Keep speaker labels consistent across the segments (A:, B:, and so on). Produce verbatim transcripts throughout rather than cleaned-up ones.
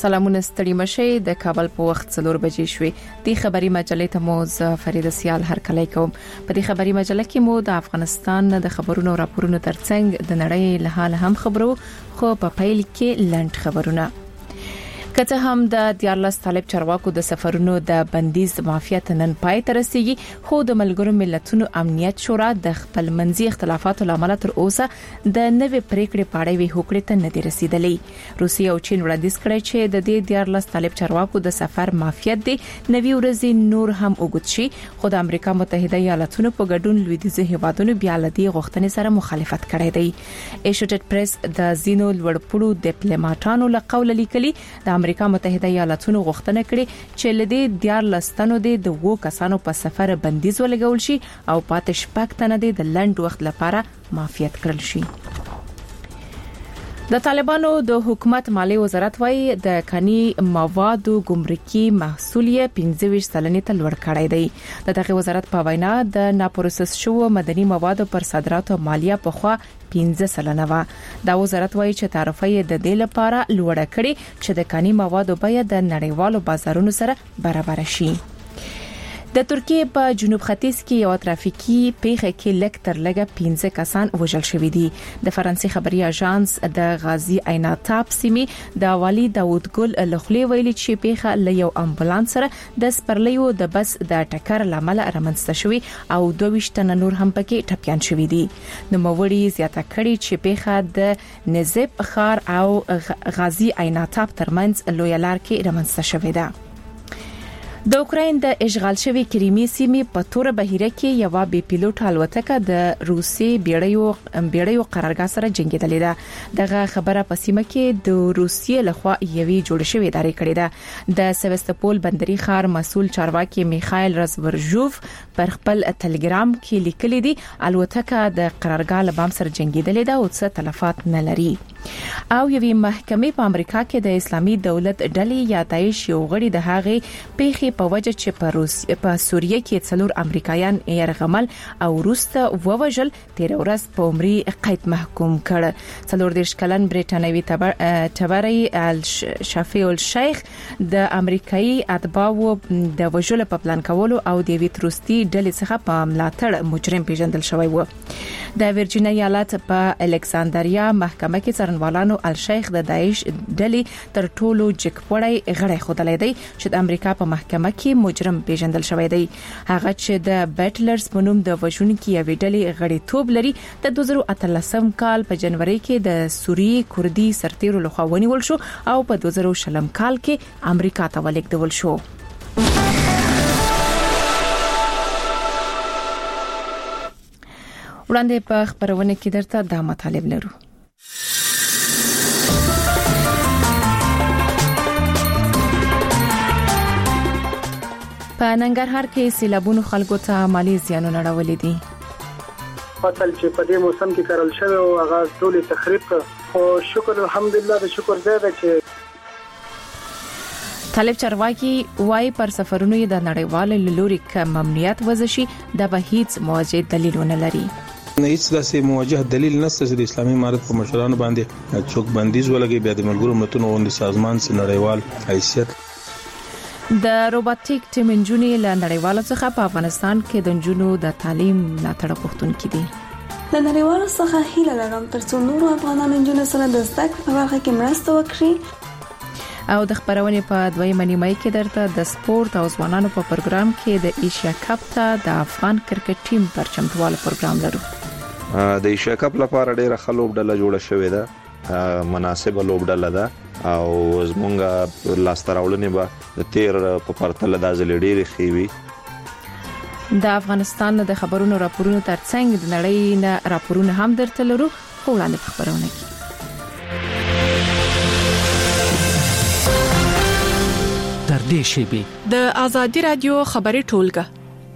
A: سلامونه ستړي مشي د کابل په وخت څلور بجې شوې د خبري مجلې ته مو ز فرید سیال هرکلی کوم. په دې خبري مجله کې مو د افغانستان د خبرونو او راپورونو ترڅنګ د نړۍ له حال هم خبرو خو په پیل کې لنډ خبرونه. کته هم د دیارلس طالب چارواکو د سفرونو د بندیز معافیت نن پای ته رسیدي خو د ملګرو ملتونو امنیت شورا د خپل منځي اختلافاتو لامل تر اوسه د نوې پریکړې پاړې وی هوکړې ته نه دي رسیدلې. روسیه او چین وړاندیز کړی چې د دې دیارلس طالب چارواکو د سفر معافیت دی نوې ورځې نور هم وګت شي خو د امریکا متحده ایالاتونو په ګډون لویدیځ هیوادونو بیا لدی غوښتنې سره مخالفت کړی دی. ایشوټډ پریس د زینو لوړپوړو ډیپلوماټانو له قوله لیکلي د امریکا متحده ایالاتونو غوښتنه کړې چې لدی دیارلس تنو د وو کسانو په سفر بندیز ولګول شي او پاتې شپږ تنه د لنډ وخت لپاره معافیت کړل شي. د طالبانو د حکومت مالی وزارت وايي د کاني موادو ګمرکي محصول یې پنځه ویشت سلنې ته لوړ کړی دی. د دغه وزارت په وینا د ناپروسس شوو مدني موادو پر صادراتو مالیه په خوا پنځه سلنه و. دا وزارت وايي چې تعرفه یې د دې لپاره لوړه کړې چې د کاني موادو بیه د نړیوالو بازارونو سره برابر شي. د ترکیه په جنوب ختیځ کې یو ترافیکي پیښه کې لک تر لګه پنځه کسان وژل شوي دي. د فرانسې خبري اژانس د غازی عیناتاب سیمې د والی داوود ګل لخلي ویلي چې پیښه له یو امبولانس سره د سپرلیو د بس د ټکر لامل رامنځته شوی او دوه ویشت تنه نور هم پکې ټپيان شوي دي. نو موړي زیاته کړي چې پیښه د نزب خار او غازی عیناتاب ترمنځ لویلار کې رامنځته شوې ده. د اوکراین د اشغال شوی کریمي سیمې په تور بهیره کې یو بي پیلوټ الوتکه د روسي بیړیو بیړیو قرارګاه سره جنگیدلې ده. دغه خبره په سیمه کې د روسیې لخوا یوې جوړ شوې ادارې کړې ده. د سیوستوپول بندري ښار مسؤل چارواکي میخایل رزورژوف پر خپل ټلګرام کې لیکلي دي الوتکه د قرارګاه له بام سره جنگیدلې ده او څه تلفات نه لري. او یوې محکمې په امریکا کې د اسلامي دولت ډلې یا داعش یو غړي د هغې پیښې په وجه چې په روسیې په سوریه کې څلور امریکایان يرغمل او روسته ووجل تیر ورځ په عمري قید محکوم کړ. څلور دیرش کلن بریټانوي تبري شافعي الشیخ د امریکایي اتباعو د وجل په پلان کولو او د ویتروستي ډلې څخه په ملاتړ مجرم پیژندل شوی و. د ورجینیا ایالت په الکساندریا محکمه کې څارنوالانو الشیخ د داعش ډلې تر ټولو جګپړی غړی خودلې دی چې د امریکا په محکمه کې مجرم پیژندل شوی دی. هغه چې د بیټلرز په نوم د وژونکو یوې ډلې غړیتوب لري د دوه زره اتلسم کال په جنوري کې د سوریې کوردي سرتیرو لخوا ونیول شو او په دوه زره شلم کال کې امریکا ته ولېږدول شو. وړاندې په خبرونه کې درته دا مطالب لرو. په ننګرهار کې سیلابونو خلکو ته مالی زیانونه اړولې دي.
B: فصل چې په دې موسم کې کرل شوی او هغه ټول تخریب او شکر الحمدلله د شکر زیاده چې
A: طالب چارواکي وايي پر سفرونو د نړیوال لوري کم ممنوعیت وزشي د به هیڅ موجه دلیلونه لري.
C: نه هیڅ داسې موجه دلیل نشته چې د اسلامي امارت په مشرانو باندې څوک بندیز ولګي بیا د ملګرو ملتونو غونډې سازمان سره نړیوال حیثیت.
A: د روبوټیک ټیم انجونی له نړیوالو څخه په افغانستان کې د انجونو د تعلیم ملاتړ غوښتونکي دي.
D: د نړیوالو څخه هیله لرم ترڅو نور افغانان انجونو سره د زده کړې په برخه کې مرسته وکړي.
A: او د خبرونې په دویمه نیمه کې درته د سپورت او ځوانانو په پروګرام کې د ایشیا کپ ته د افغان کرکټ ټیم پر چمتووالي پروګرام لرو.
E: د ایشیا کپ لپاره ډیره ښه لوبډله جوړه شوې ده، مناسبه لوبډله ده او زمونږ لاستراولنې به د تیر په پرتله د ځل ډېری خېوي.
A: د افغانستان د خبرونو راپورونو ترڅنګ د نړۍ نه راپورونه هم درته لرو. خو وړاندې په خبرونه کې
F: تر دې شی
A: د ازادي رادیو خبري ټولګه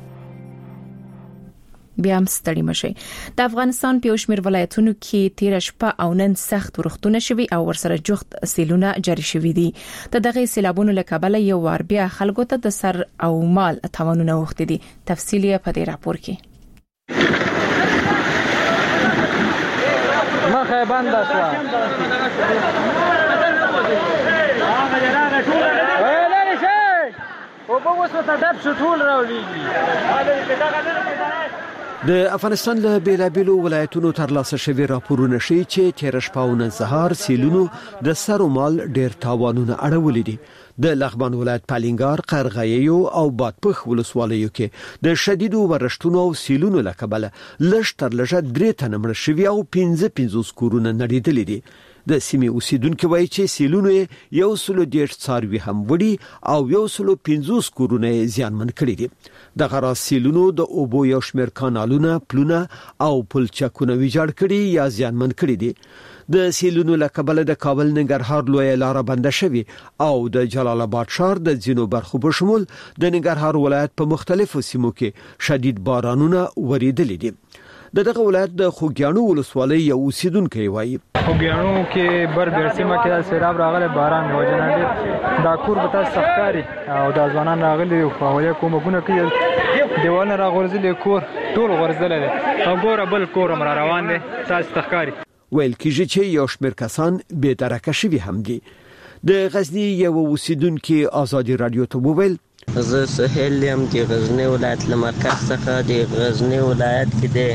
A: بیا هم ستړي مشي. د افغانستان په شمیر ولایتونو کې تیر شپه او نن سخت ورښتونه شوي او ورسره جوخت سیلونه جاري شوي دي. د دغه سیلابونو له کبله یو وار بیا خلکو ته د سر او مال تاوانونه وخت دي. تفصیل یې په دې راپور کې.
B: مخه بنده شو.
G: او په وسه ډب شو ټول راولېږي.
F: د افغانستان له بیلابیلو ولایتونو ترلاسه شوي راپورونه ښیي چې تېره شپه او نن سهار سیلونو د سر و مال ډېر تاوانونه اړولي دي. د لغمان ولایت پالینګار، قرغیو او بادپخ ولسوالیو کې د شدیدو ورښتونو او سیلونو له کبله لږ تر لږه درې تنه مړه شوي او پنځه پنځوس کورونه نړېدلي دي. د سیمې اوسیدونکو وایي چې سیلونو یو سلو دېرش څاروي هم وړي او یو سلو پنځوس کورونه زیانمن کړي دي. دغه راز سیلونو د اوبو یو شمېر کانالونه، پلونه او پلچکونه ویجاړ کړي یا زیانمن کړي دي. د سیلونو له کبله د کابل ننګرهار لویه لاره بنده شوې او د جلال آباد ښار د ځینو برخو په شمول د ننګرهار ولایت په مختلفو سیمو کې شدید بارانونه وریدلي دي. د دغه ولایت د خوږیاڼو ولسوالۍ یو اوسیدونکی وایي
G: خوږیاڼو کې بر بیرسیمه کې سیلاب راغلی، باران د وجه نه ډېر دا کور به تاسو ښکاري او دا ځوانان راغلي په حواله کومکونه کوي، دیوالونه راغورځلي، کور ټول غورځلی دی او ګوره بل کور هم را روان دی تاسو ته ښکاري. ویل کېږي چې یو شمېر کسان بې درکه شوي هم دي. د غزني یو اوسیدونکي ازادي راډیو ته وویل
H: زه سهیل یم د غزني ولایت له مرکز څخه. د غزني ولایت کې د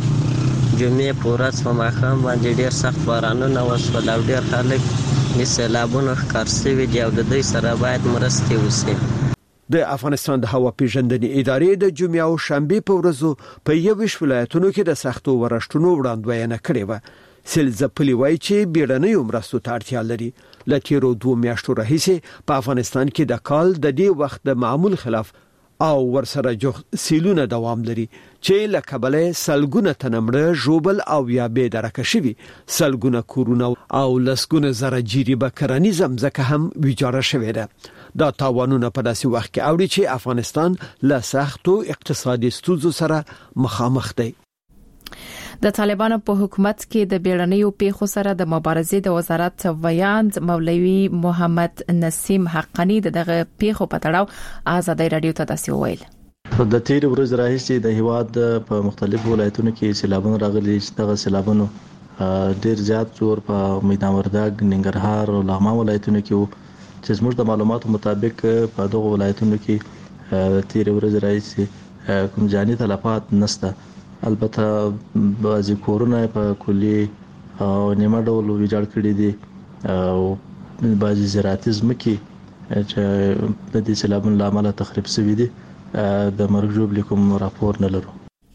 H: جمعې په ورځ په ماښام باندې ډېر سخت بارانونه وشول او ډېر خلک د سیلابونو ښکار شوي دي او د دوی سره باید مرستې وشي.
F: د افغانستان د هوا پیژندنې ادارې د جمعې او شنبې په ورځو په یوویشت ولایتونو کې د سختو ورښتونو وړاندوینه کړې وه. سیلځپلي وایي چې بیړنیو مرستو ته اړتیا لري. له تېرو دوو میاشتو راهیسې په افغانستان کې د کال د دې وخت د معمول خلاف او ورسره جوخت سیلونه دوام لري چې له کبله سلګونه تنه مړه، ژوبل او یا بې درکه شوي، سلګونه کورونه او لسګونه زره جریبه کرنیز ځمکه هم ویجاړه شوې ده. دا تاوانونه په داسې وخت کې اوري چې افغانستان له سختو اقتصادي ستونزو سره مخامخ دی.
A: د طالبانو په حکومت کې د بیړنیو پیښو سره د مبارزې د وزارت ویاند مولوي محمد نسیم حقانی دغه پیښو په تړاو آزادۍ رادیو ته داسې وویل.
I: د تیر ورځ راهیسې د هیواد په مختلفو ولایتونو کې سیلابونه راغلي چې دغه سیلابونو ډیر زیات زور په میدان وردګ، ننګرهار او لغمان ولایتونو کې وو چې زموږ د معلوماتو مطابق په دغه ولایتونو کې تیر ورځ راهیسې کوم جاني تلفات نشته. البته بعضی کورونه په کلی او نیمه ډول ویجاړ کړي دي او بعضی زراعتي ځمکې چې د دې سیلابونو له امله تخریب شوي دي. د مرګ ژوبلې کوم راپور نه لرو.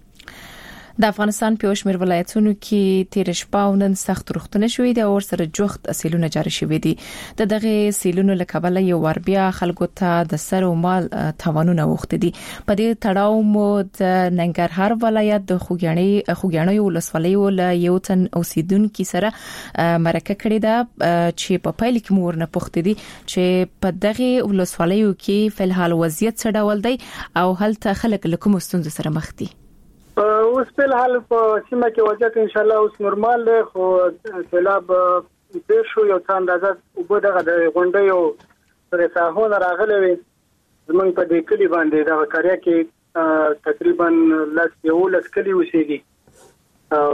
A: د افغانستان په شمېر ولایتونو کې تیر شپه او نن سخت روختنه شوې ده او سره جوخت سیلونه جاري شوې دي. د دغه سیلونو له کبله یو ور بیا خلکو ته د سر او مال تاوانونه وخت دي. په دې تړاو مو د ننګرهار ولایت د خوږیاڼي خوږیاڼي ولسوالۍ ول یو تن اوسیدونکو سره مرکه کړې ده چې په پایل کې مور نه پوښتې دي چې په دغه ولسوالیو کې فلحال وضعیت څه ډول دی او هلته خلک له کوم ستونزو سره مخ دي.
B: اوس په حال په سیمه کې وضعیت ان شاء الله اوس نورمال دی، خو سیلاب به شو یو څه اندازه وبو دغه د غونډې او رساهونه راغلي وي. زمونږ په دې کلی باندې دا کاریا کې تقریبا لاس یو لاس کلی وسیږي او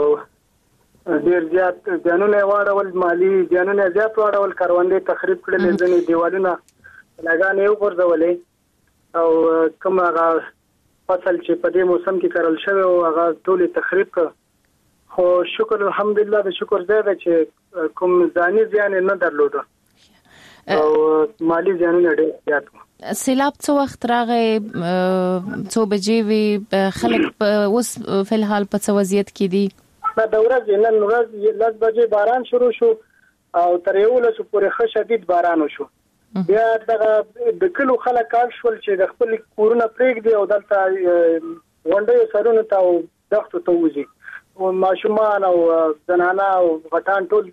B: ډیر زیات ځانونه واړول، مالی ځانونه زیات واړول، کاروندې تخریب کړل، ځنې دیوالونه لګانې وګرځولې او کوم هغه فصل چې په دې موسم کې کرل شوی او هغه ټول تخریب کړ. خو شکر الحمدلله د شکر ځای ده چې کوم ځاني زیان نه درلود او مالی زیانونه ډېر زیات وو.
A: سیلاب څو وخت راغی، څو بجې وی خلک اوس فلحال په څه وضعیت کې دي؟
B: دا د ورځې نن ورځ لږ بجې باران شروع شو او تر یو لسو پورې ښه شدید باران وشو. بیا دغه د کلو خلک کار شول چې د خپل کورونه پرېږدي او دلته غونډې سرونه ته او دښتو ته وځي او ماشومان او زنانه او غټان ټول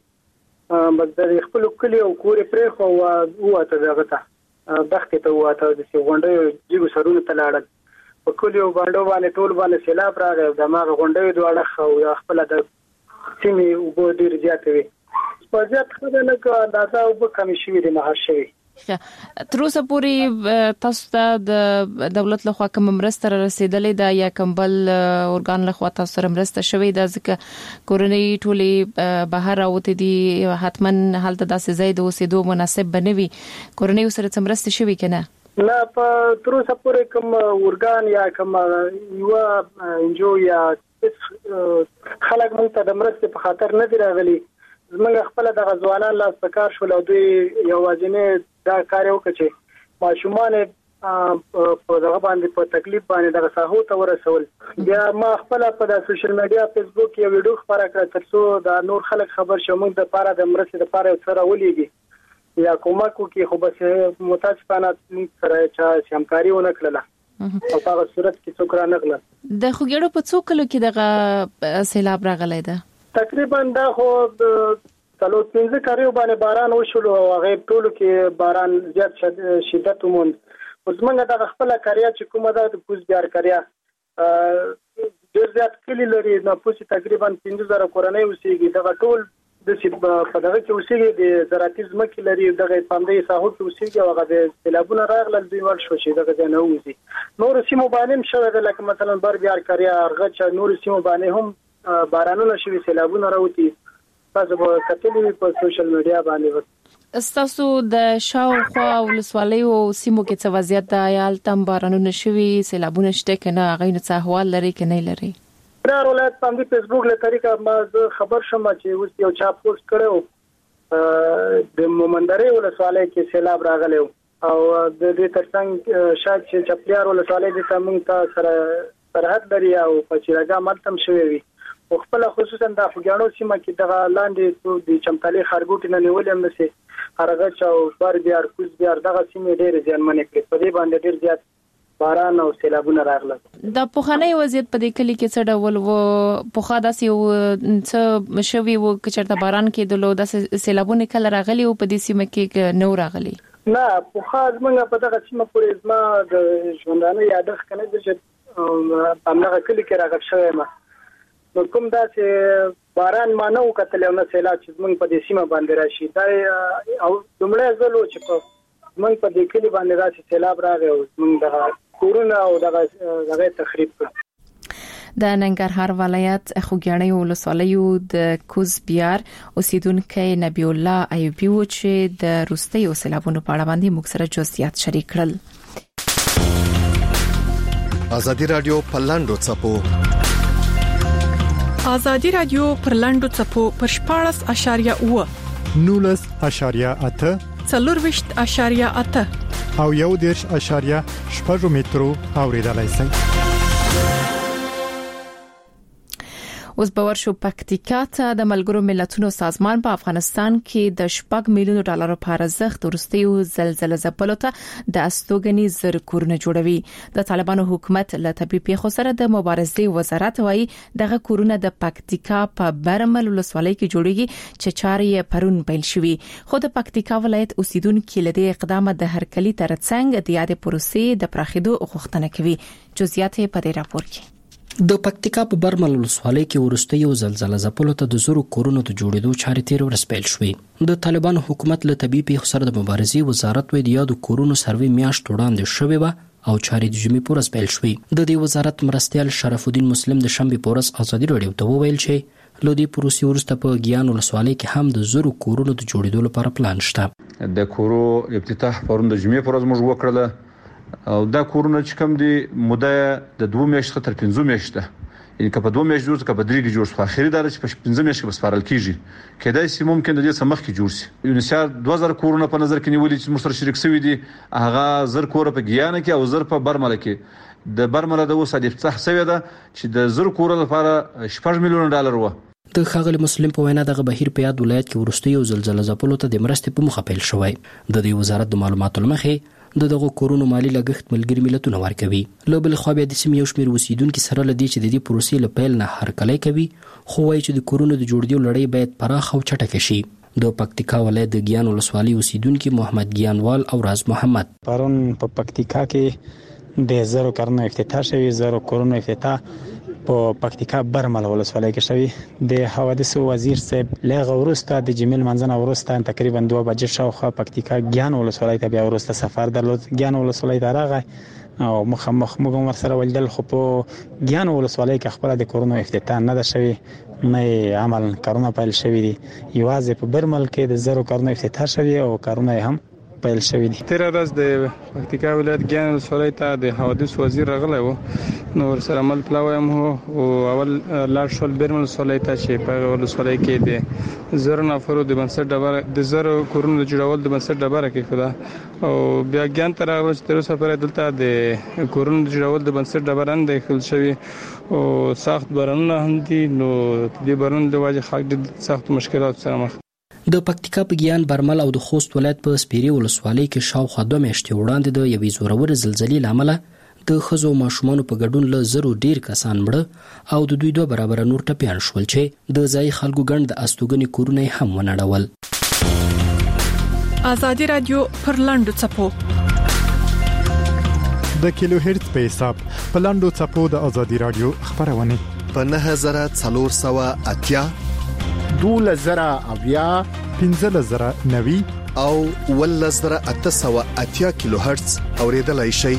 B: بس د خپل کلی او کور پرېخو او وته دغه ته دښتې ته وته د غونډې جګو سرونه ته لاړل. په کلی او باندې باندې ټول باندې سیلاب راغی او د ما غونډې دواړه خو خپل د سیمې وګ ډیر زیات وي. په ځات خدانه کو اندازه وب کم شي د مهار شوی.
A: تر اوسه پورې تاسو ته د دولت له خوا کوم مرسته رسیدلې ده یا کوم بل اورګان له خوا تاسو سره مرسته شوې ده؟ ځکه کورنۍ ټولې بهر راوته دي، حتما هلته داسې ځای د اوسېدو مناسب بنوي. کورنۍ سره څه مرسته شوې کنه؟
B: نه په تر اوسه پورې کوم ورګان یا کوم یو انجو یا خلک مونږ ته د مرستې په خاطر نه دی راغلي. زمونږ خپل د غزوانان لاس په کار شول او دوی یوازینی دا کار وکړي چې ماشومان په دغه باندې په تکلیف باندې دغه ساحو ته ورسول. بیا ما خپل په د سوشل میډیا فیسبوک یو ویډیو خبره کړه ترڅو د نور خلک خبر شي موږ د پاره د مرستې د پاره سره ولېږي یا کومک وکي. خو بس متاسفانه موږ سره چې همکاري ونه کړله او په هغه صورت کې څوک را نغله.
A: د خوګړو په څو کلو کې دغه سیلاب راغلی ده؟
B: تقریبا دا خو څلور پنځه کاریو باندې باران وشول او هغه ټولو کې باران زیات شدت وموند. اوس موږ د خپل کاریا چې کومه ده د کوز بیار کاریا ډېر زیات کلی لري نه پوسی تقریبا پنځه زره کورنۍ اوسېږي. دغه ټول د چې په دغه کې اوسېږي د زراعتي ځمکې لري دغه پاندې ساحو کې اوسېږي او هغه د سیلابونو راغلل دوی ور شو چې دغه نه وځي. نور سیمو باندې شوه د لکه مثلا بر بیار کاریا ارغچ نور سیمو باندې هم بارانونه شوي سیلابونه راوتی. تاسو په کتلې په سوشل میډیا باندې
A: استاسو د شاوخوا ولسوالیو سیمو کې څه وضعیت ده؟ یا تم بارانونه شوي سیلابونه شته کنه هغه نه څه احوال لري کنه لري؟
B: دا ولایت باندې فیسبوک له طریقه ما خبر شوم چې اوس یو چا پوسټ کړو د مومندرې ولسوالۍ کې سیلاب راغلی او د دې ترڅنګ شاید چې چپلیار ولسوالۍ د تمنګ ته سره سرحد لري او په چیرګا ملتم شوی وي او خپل خصوصا د افغانو سیمه کې د لاندې د چمتالي خارګوټ نه نیولې هم نشي هرغه چا او بار بیار کوز بیار دغه سیمه ډېر ځانمنې کړې. په دې باندې ډېر زیات باران او سیلابونه راغله.
A: د پوخاني وضعیت په دې کلی کې څه ډول و؟ پوخا داسې څه مشوي و چې چرته باران کې د لو د سیلابونه کله راغلي او په دې سیمه کې نو راغلي؟
B: نه پوخا زمونږ په دغه سیمه پورې زما د ژوندانه یادښت کنه د چې همغه کلی کې راغلی شوی ما نو کوم دا چې باران ما نه وکتل او نه سیلاب چې زمونږ په دې سیمه باندې راشي دا او دومره زلو چې په زمونږ په دې کلی باندې راشي سیلاب راغی او زمونږ دغه کورونه او دغه دغه تخریب کړ.
A: د ننګرهار ولایت خوګیاڼي ولسوالیو د کوز بیار اوسیدونکو نبی الله ایوبی و چې د روستي سیلابونو په اړه باندې موږ سره جزئیات شریک کړل.
J: ازادي رادیو پلاندو چپو
K: ازادي رادیو پرلاندو چپو پر شپاړس اشاریه و
L: نولس اشاریه اته
K: څلورويشت اشاریه اته
L: او یو دیرش اشاریه شپږ مترو اوریدلای شئ.
A: اوس باور شو پکتیکا ته د ملګرو ملتونو سازمان په افغانستان کې د شپږ میلیون ډالر په ارزښت ورستیو زلزلې زپلو ته د استوګنی زر کورونه جوړوي. د طالبانو حکومت له طبي پیښو سره د مبارزې وزارت وایي دغه کورونه د پکتیکا په برمل ولسوالۍ کې جوړیږي چې چارې پرون پیل شوې. خو د پکتیکا ولایت اوسیدونکو له دې اقدام د هرکلی ترڅنګ د یاد پروسې د پراخېدو غوښتنه کوي. جزئیات په دې راپور کې.
M: د پکتیکا په برمل ولسوالۍ کې ورسته یو زلزلہ زپلو ته د زرو کورونو ته جوړېدو چارې تیر ورځ پیل شوې. د طالبانو حکومت له طبي پیښو سره د مبارزې وزارت وایي د یادو کورونو سروې میاشت وړاندې شوې و او چارې د جمعې په ورځ پیل شوې. د دې وزارت مرستیال شرف الدین مسلم د شنبې په ورځ ازادي رادیو ته وویل چې له دې پروسې وروسته په ګیان ولسوالۍ کې هم د زرو کورونو د جوړېدو لپاره پلان شته.
N: د کورو افتتاح پرون د جمعې په ورځ موږ وکړل او دا کورونه چې کوم دي موده د دوه میاشتې تر پنځه میاشتې ان که په دوه میاشتې جوړ ک په درې کې جوړ شو اخیری دا چې په پنځه میاشتې کې بسپارل کیږي کېدای شي ممکن د دې سمخ کې جوړ شي. یونیسار دوه زره کورونه په نظر کې نیولې چې موږ سره شریک شوی دي هغه زر کور په ګیانه کې او زر په برمل کې د برمل د وسه د افتتاح شوی ده چې د زر کور لپاره شپږ میلیون ډالر و.
M: د ښاغلي مسلم په وینا دغه بهیر په یاد ولایت کې ورسته یو زلزلہ زپلو ته د مرستې په مخه پیل شوی. د دې وزارت د معلوماتو لمخې د دغه کورونو مالی لګښت ملګری ملتونه ورکوي. له بل خوا بیا د سیمې یو شمېر اوسیدونکو سره لدی چې د دې پروسې له پیل نه هرکلی کوي خو وایي چې د کورونو د جوړېدو لړۍ باید پراخ او چټک شي. د پکتیکا ولایت د ګیان ولسوالۍ اوسیدونکو محمد ګیانوال او راز محمد
O: پرون په پکتیکا کې د زرو کارونو افتتاح شوی. زرو کورونو افتتاح په پکتیکا برمل ولسوالۍ کې شوی. د حوادثو وزیر صاحب لغه ورسته د جمیل منځنه ورسته تقریبا دوه بجې شاوخوا پکتیکا ګیان ولسوالۍ ته بیا ورسته سفر درلود. ګیان ولسوالۍ ته راغی او مخامخ موږ هم سره ولدل خو په ګیان ولسوالۍ کې خپل د کورونو افتتاح نه ده شوی نه عمل کارونه پیل شوی دي. یوازې په برمل کې د زرو کارونه افتتاح شوی او کارونه هم پیل شوې دي.
P: تیر ورځ د پکتیکا ولایت ګیان ولسوالۍ ته د حوادث وزیر راغلی و، نو ورسره مل پلاویم هو او اول لاړ شول بیرمل ولسوالۍ ته چې په ولسوالۍ کې د زر نفرو د بنسټ ډبره د زر کورونو د جوړول د بنسټ ډبره کې خدا او بیا ګیان ته راغلی چې تر اوسه پورې دلته د کورونو د جوړول د بنسټ ډبره نه خل شوی او سخت بارانونه هم دي، نو د بارانونو د وجه خلک د سخت مشکلات سره مخ.
M: د پکتیکا په ګیان برمل او د خوست ولایت په سپیري ولسوالۍ کې شاوخوا دوه میاشتې وړاندې د یوې زورورې زلزلې له امله د ښځو او ماشومانو په ګډون له زرو ډیر کسان مړه او د دوی دوه برابره نور ټپیان شول چې د ځایي خلکو ګڼ د استوګنې کورونه هم ونړول.
K: ازادي رادیو پر لاندو څپو
L: د کیلو هرتز په حساب په لاندو څپو د ازادي رادیو خبرونه
J: په نه هزار څلور سوه اتیا
L: دوله زره اویا پنځه زره نوي
J: او ول زره اته سوه اتیا کیلو هرتز اوریدلای شي.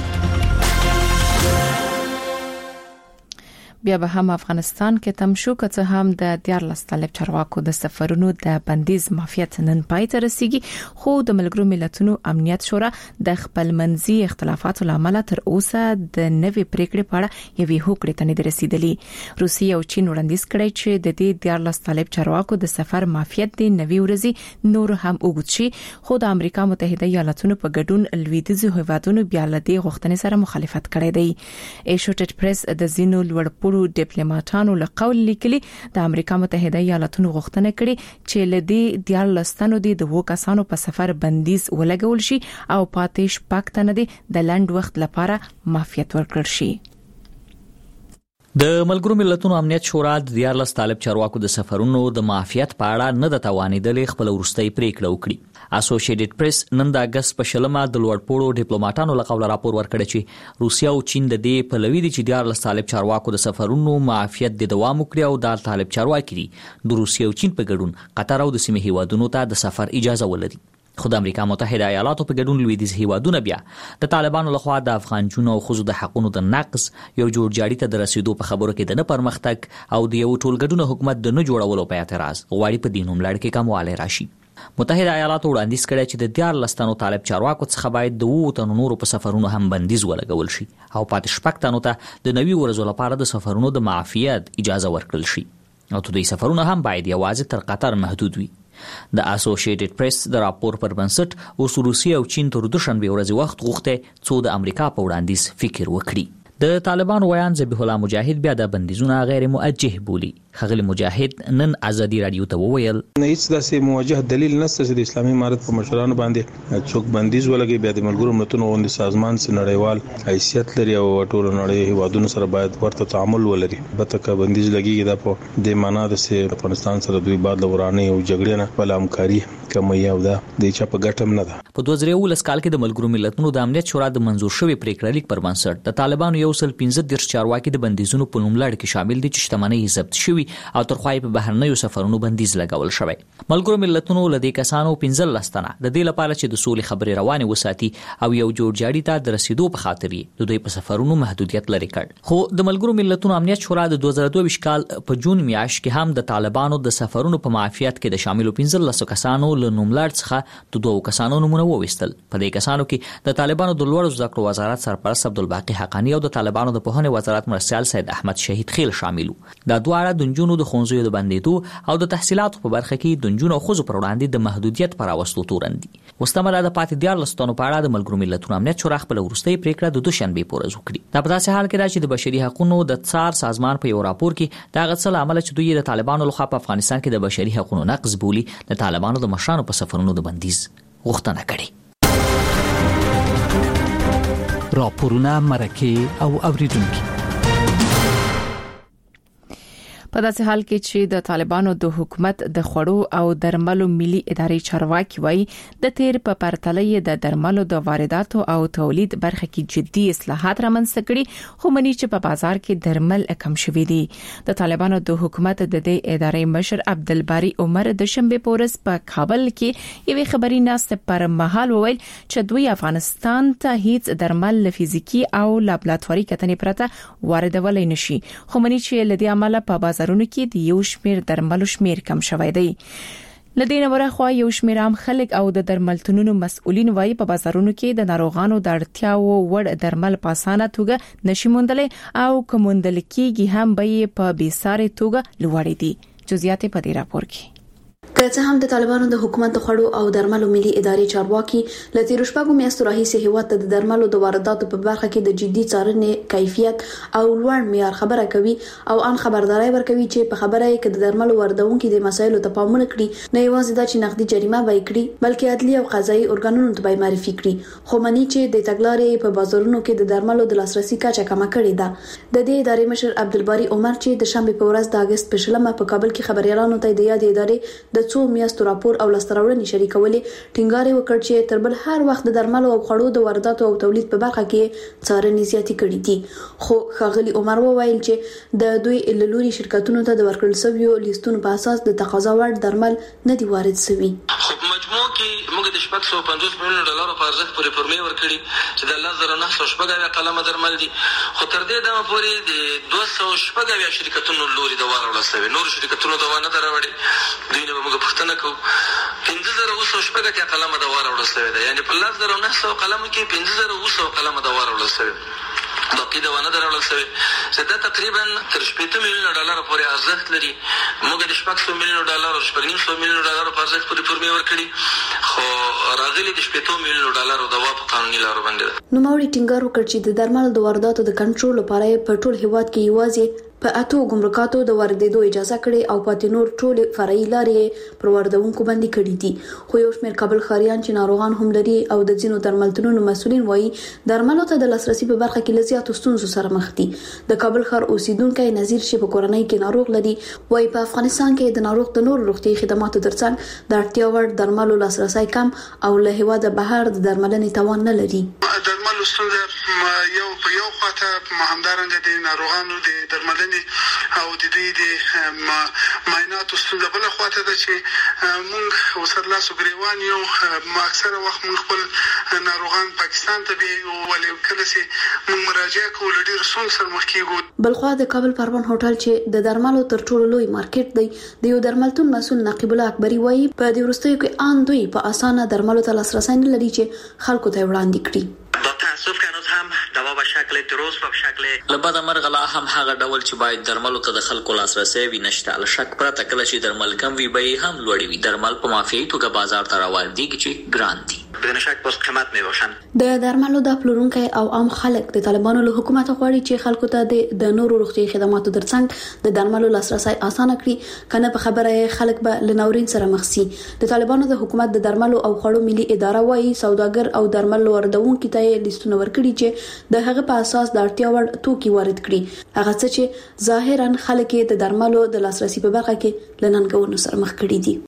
A: بیا به هم افغانستان کې تم شو که هم د دیارلس طالب چارواکو د سفرونو د بندیز مافیت نن پای ته رسیږي، خو د ملګرو ملتونو امنیت شورا د خپل منځي اختلافاتو لامل تر اوسه د نوې پریکړې په اړه یوې هوکړې ته نه رسیدلی. روسیه او چین وړاندیز کړی چې د دې دیارلس طالب چارواکو د سفر مافیت د نوې ورځې نور هم وګت شي، خو د امریکا متحده ایالاتونو په ګډون لویدیځو هیوادونو بیا له دې غوښتنې سره مخالفت کړی دی. ایشوټډ پریس د زینو لوړ ډیپلوماټانو له قول لیکلي د امریکا متحده ایالاتونو غوښتنه کړې چې لدی دیارلس تنو د دوه کسانو په سفر بندیز ولګول شي او پاتې شپږ تنه د لنډ وخت لپاره معافیت ورکړل شي.
Q: د ملګرو ملتونو امنیت شورا د دیارلس طالب چارواکو د سفرونو د معافیت په اړه نه د توانیدلې خپل وروستۍ پریکړه وکړي. اسوسییټډ پریس نن د اگست په شلمه د لوړپوړو ډیپلوماټانو له قوله راپور ورکړی چې روسیا او چین د دې پلوي دي چې دیارلس طالب چارواکو د سفرونو معافیت د دوام وکړي او د طالب چارواکي د روسیا او چین په ګډون قطر او د سیمې هیوادونو ته د سفر اجازه ولري. خو د امریکا متحده ایالاتو په ګډون لویدیځ هیوادونه بیا د طالبانو لخوا د افغان جنو او خزو د حقوقو د نقض یو جوړجاړي ته د رسیدو په خبرو کې د نه پرمختګ او د یو ټولګډون حکومت د نه جوړولو په اعتراض غواړي په دینوم لړ کې کمواله راشي. متحده ایالاتو وړاندیز کړی چې د دیارلس تنو طالب چارواکو څخه باید د اووه تنو نورو په سفرونو هم بندیز ولګول شي او پاتې شپږ تنو ته د نوي ورځو لپاره د سفرونو د معافیت اجازه ورکړل شي او دوی سفرونه هم باید یوازې تر قطر محدود وي. د اسوسییټډ پریس د راپور پر بنسټ اوس روسیه او چین تر دوشنبه ورځې وخت غوښته څو د امریکا په وړاندیز فکر وکړي. د طالبان ویان ذبیح الله مجاهد بیا د بندیزونه غیر موجه بولی. خغلی مجاهد نن ازادي رادیو ته وویل
C: نه هیڅ داسې موجه دلیل نشته چې د اسلامي امارت په مشرانو باندې څوک بندیز ولګي. بیا د ملګرو ملتونو غونډې سازمان سي نړیوال حیثیت لري او ټول نړۍ هیوادونو سره باید ورته تعامل ولري. بته کا بندیز لګي دا په د معنا د سي افغانستان سره دوی بعد لورانه او جګړې نه بل همکاري کوي او دا د چا په ګټم نه ده.
Q: په دوه زره ولس کال کې د ملګرو ملتونو د امنیت شورا د منزور شوی پریکړه لیک پر بنسټ د طالبانو یو سل پنځه دیرش چارواکي د بندیزونو په نوم لړ کې شامل دي چې شتمنۍ ضبط شوی او تر خوای په بهرنیو سفرونو بندیز لګول شوی. ملګرو ملتونو لدې کسانو پنځه لستنه د دې لپاره چې د سولې خبرې روانه وساتي او یو جوړجاړي ته د رسیدو په خاطر د دوی په سفرونو محدودیت لري کړ. خو د ملګرو ملتونو امنیت شورا د دوه زره دوه کال په جون میاشت کې هم د طالبانو د سفرونو په معافیت کې د شاملو پنځه لس کسانو له نوملړ څخه د دوه کسانو نمونه وویستل. په دې کسانو کې د طالبانو د لوړ زده کړو وزارت سرپرست عبدالباقی حقانی او د طالبانو د پوهنې وزارت مرستیال سید احمد شهید خیل شاملو. دا دواړه د نجونو د ښوونځیو د بندیدو او د تحصیلاتو په برخه کې د نجونو او ښځو پر وړاندې د محدودیت پر راوستلو تورن دي. مستمره د پاتې دیارلس تنو په اړه د ملګرو ملتونو امنیت شورا خپل وروستۍ پریکړه د دوشنبه په ورځ وکړه. دا په داسې حال کې چې د بشري حقوقو د څار سازمان په یو راپور کې دا غڅل عمل چې دوی د طالبانو لخوا په افغانستان کې د بشري حقوقو نقض بولی د طالبانو د مشرانو په سفرونو د بندیز غوښتنه کړې.
R: راپورونه مرکه او اوریدونکو
A: په داسې حال کې چې د طالبانو د حکومت د خوړو او درملو ملي ادارې چارواکي وایي د تیر په پرتله د درملو د وارداتو او تولید برخه کې جدي اصلاحات رامنځته کړي، خو مني چې په بازار کې درمل کم شوي دي. د طالبانو د حکومت د دې ادارې مشر عبدالباری عمر د شنبه په ورځ په کابل کې یوې خبري ناسته پر مهال وویل چې دوی افغانستان ته هیڅ درمل فزیکی او لابراتواري کتنې پرته واردول نشي، خو مني چې لدې عمله په بازارونو کې د یو شمیر درملو شمیر کم شوی دی. لدین ورخوا یو شمیرام خلک او د درملتونونو مسؤلین وایي په بازارونو کې د ناروغانو د اړتیاو وړ درمل په اسانه توګه نشي موندلې او کومندل کېږي هم به په بیساري توګه لوړې دي. جزئیات په دې راپور کې.
S: که څه هم د طالبانو د حکومت د خړو او درملو ملي ادارې چارواکي له تیر شپږو میاشتو راهیسې هیواد ته د درملو د وارداتو په برخه کې د جدي څارنې کیفیت او لوړ معیار خبره کوي او ان خبرداري ورکوي چې په خبره کې د درملو واردونکو د مسایلو ته پام نه کړي، نه یوازې دا چې نقدي جریمه به کړي بلکې عدلي او قضایي ارګانونو ته به معرفي کړي. خو مني چې د تګلارې په بازارونو کې د درملو د لاسرسي کچه کمه کړې ده. د دې ادارې مشر عبدالباری عمر چې د شنبه په ورځ د اگست په شلمه په کابل کې خبريالانو ته د یاد ادارې د څو میاشتو راپور او لستراوړنې شریکولې، ټینګار وکړ چې تر بل هر وخت د درملو او خړو د وارداتو او تولید په برخه کې څارنې زیاتې کړې دي. خو ښاغلي عمر وویل چې د دوی لوري شرکتونو ته د ورکړل شویو لیستونو په اساس د تقاضا وړ درمل نه دي وارد شوي.
T: خو په مجموع کې موږ د شپږ سوه پنځوس میلیونه ډالرو په ارزښت پورې فورمې ورکړي چې د لس زره نه سوه شپږ اویا قلمه درمل دي. خو تر دې دمه پورې د دوه سوه شپږ اویا شرکتونو لوري دوا راوړل شوې، نور شرکتونو دوا نه ده راوړې. دوی نه به موږ پوښتنه کوو. پنځه زره اوه سوه شپږ اتیا قلمه دوا راوړل شوې ده، یعنې په لس زره نه سوه قلمو کې پنځه زره اوه سوه قلمه دوا راوړل شوې، باقي دوا نه ده راوړل شوې چې دا تقریبا تر شپېته میلیونه ډالرو پورې ارزښت لري. موږ د شپږ سوه میلیونو ډالرو شپږ نیم سوه میلیونو ډالرو په ارزښت پورې فورمې ورکړي، خو راغلي د شپېتو میلیونو ډالرو دوا په قانوني لارو باندې ده.
S: نوموړي ټینګار وکړ چې د درملو د وارداتو د کنټرول لپاره په ټول هیواد کې یوازې په اتو ګمرکاتو د واردېدو اجازه کړې او پاتې نور ټول فرعي لارې پر واردونکو باندې کړې دي. خو یو شمېر کابل ښاریان چې ناروغان هم لري او د ځینو درملتونونو مسؤلین وایي درملو ته د لاسرسي په برخه کې لزیاتو ستونزو سره مخ دي. د کابل ښار اوسیدونکو نظیر چې په کورنۍ کې ناروغ لري وایي په افغانستان کې د ناروغ د نور روغتي خدماتو ترڅنګ د اړتیا وړ درملو لاسرسي کم او له هیواده بهر د درملنې توان نه لري.
U: درملو ستونزه یو په یو خواته همدارنګه د ناروغانو د درملنې او د دې د معایناتو ستونزه بل خواته ده چې موږ وسر لاسو ګریوان یو اکثره وخت موږ خپل ناروغان پاکستان ته بیایو ولې کله چې موږ مراجعه کوو له ډېرو ستونزو سره مخ کېږو.
S: بلخوا د کابل پروان هوټل چې د درملو تر ټولو لوی مارکیټ دی د یو درملتون مسؤل نقیب الله اکبري وایي په دې وروستیو کې ان دوی په اسانه درملو ته لاسرسي نه لري چې خلکو ته وړاندې کړي.
V: با تاسف که هنوز هم دوا به شکل درست و به شکل
Q: لبد مرغلا هم هغه ډول چې باید درملو ته د خلکو لاسرسي وي نشته. له شک پرته کله چې درمل کم وي به هم لوړ وي. درمل په معافیت توګه بازار ته راوړل چې ګران دي.
V: بدون شک باز قیمت می باشن.
S: د درملو د پلورونکو او عام خلک د طالبانو له حکومت غواړي چې خلکو ته د نورو روغتي خدماتو ترڅنګ د درملو لاسرسي اسانه کړي، کنه په خبره خلک به لناورین سره مخ شي. د طالبانو د حکومت د درملو او خړو ملي اداره وایي سوداګر او درمل واردونکو ته لیستونه ورکړي چې د هغه په اساس د اړتیا وړ توکي وارد کړي، هغه څه چې ظاهرا خلک د درملو د لاسرسي په برخه کې لننګونو سره مخ کړي دي.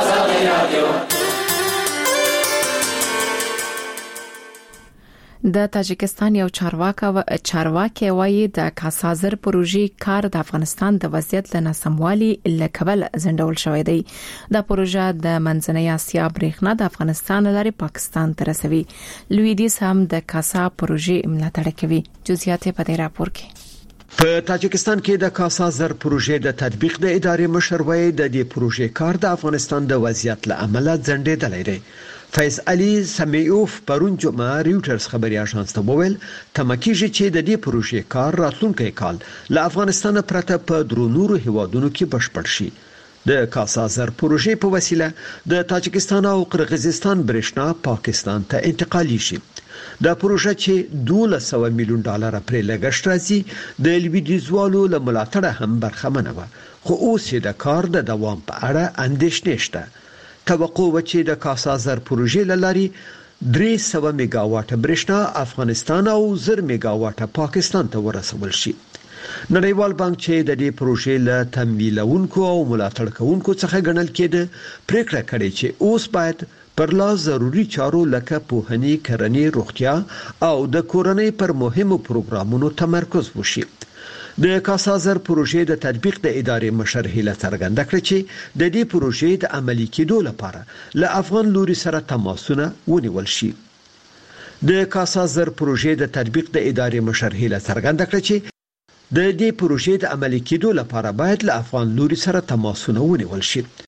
A: د تاجکستان یو چارواکي و چارواکي وایي د کاسازر پروژې کار د افغانستان د وضعیت له ناسموالي لکبل زندول شوې دی. د پروژه د منځنۍ اسیا برېښنا د افغانستان لارې پاکستان ته رسوي. لویدیز هم د کاسا پروژې ملاتړ کوي. جزئیات په دې راپور کې.
F: په تاجکستان کې د کاسازر پروژې د تطبیق د ادارې مشر وایي د دې پروژې کار د افغانستان د وضعیت له امله ځنډېدلی دی. فیض علي سمیوف پرون جمعه ریوټرز خبري اژانس ته وویل تمکیږي چې د دې پروژې کار راتلونکي کال له افغانستان پرته په درو نورو هیوادونو کې بشپړ شي. د کاسازر پروژې په وسیله د تاجکستان او قرغیزستان برېښنا پاکستان ته انتقالي شي. دا پروژه چې دولس سوه میلیون ډالر پرې لګښت راځي د لویدیځوالو له ملاتړه هم برخمنه وه، خو اوس د کار د دوام په اړه اندېښنې شته. توقع و چې د کاسازر پروژې لاري درې سوه میگاواټ برېښنا افغانستان او زر میگاواټ پاکستان ته ورسول شي. نړیوال بانک چې د دې پروژې له تمویلونکو او ملاتړ کوونکو څخه ګڼل کېده پریکړه کړې چې اوس باید پر لا ضروري چارو لکه پوهنې، کرنې، روغتیا او د کورنۍ پر مهمو پروګرامونو تمرکز وشي. د کاسازر پروژې د تطبیق د ادارې مشر هیله څرګنده کړه چې د دې پروژې د عملي کېدو لپاره له افغان لوري سره تماسونه ونیول شي. د کاسازر پروژې د تطبیق د ادارې مشر هیله څرګنده کړه چې د دې پروژې د عملي کېدو لپاره باید له افغان لوري سره تماسونه ونیول شي.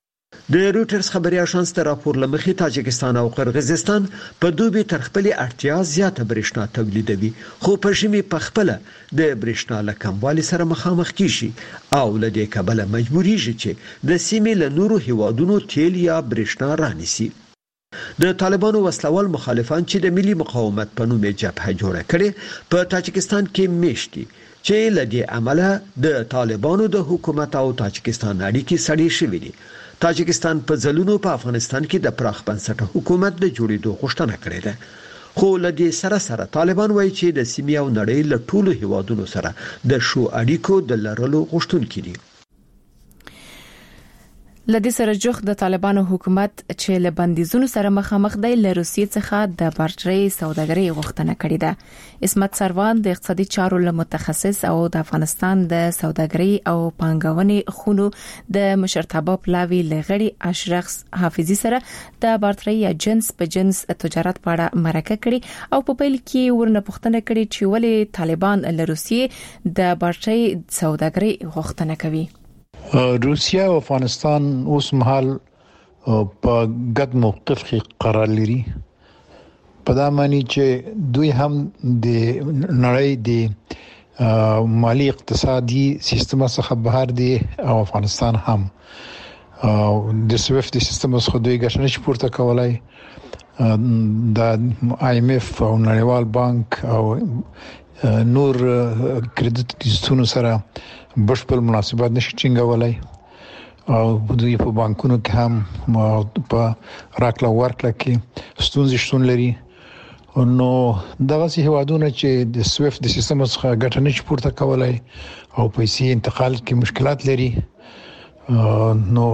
F: د رويټرز خبري اژانس ته راپور لمخې تاجکستان او قرغیزستان په دوبي تر خپل اړتیا زیاته برېښنا تولیدوي خو په ژمي په خپل د برېښنا لکموالي سره مخامخ کیشي او لدې کبله مجبوريږي چې د سیمې له نورو هیوادونو تیل یا برېښنا رانیسي. د طالبانو وسلوال مخالفان چې د ملي مقاومت په نوم جبهه جوړه کړي په تاجکستان کې میشتي چې لدې عمله د طالبانو د حکومت او تاجکستان اړیکې سړې شوې دي. تاجکستان په ځلونو په افغانستان کې د پراخ بنسټه حکومت د جوړېدو غوښتنه کړې ده خو لدې سره سره طالبان وایي چې د سیمې او نړۍ له ټولو هیوادونو سره د شو اړیکو د لرلو غوښتونکي دي.
A: لدې سره جوخ د طالبانو حکومت چې له بندیزونو سره مخامخ دی له روسیې څخه د بارتري سوداګرۍ غوښتنه کړې ده. اسمت سروان د اقتصادي چارو له متخصص او د افغانستان د سوداګرۍ او پانګونې خونو د مشرتابه پلاوی لغړی اشرف حافظي سره د بارتري یا جنس په جنس تجارت په اړه مرکه کړي او په پیل کې ورنه پوښتنه کړې چې ولې طالبان له روسیې د بارتري سوداګرۍ غوښتنه کوي.
D: روسیا او افغانستان اوس مهال په ګډ موقف کې قرار لري په دا معنی چې دوی هم د نړۍ د مالی اقتصادي سیستم څخه بهر دي او افغانستان هم د سويفت سیستم څخه دوی ګټه نشي پورته کولای. د آی ایم اف او نړیوال بانک او نور کریډټ انسټیټیوټونو سره بشپړ مناسبات نشي ټینګولای او دوی په بانکونو کې هم په راکړه ورکړه کې ستونزې شتون لري. نو دغه هیوادونه چې د سويفت د سیستم څخه ګټه نشي پورته کولای او پیسې انتقال کې مشکلات لري نو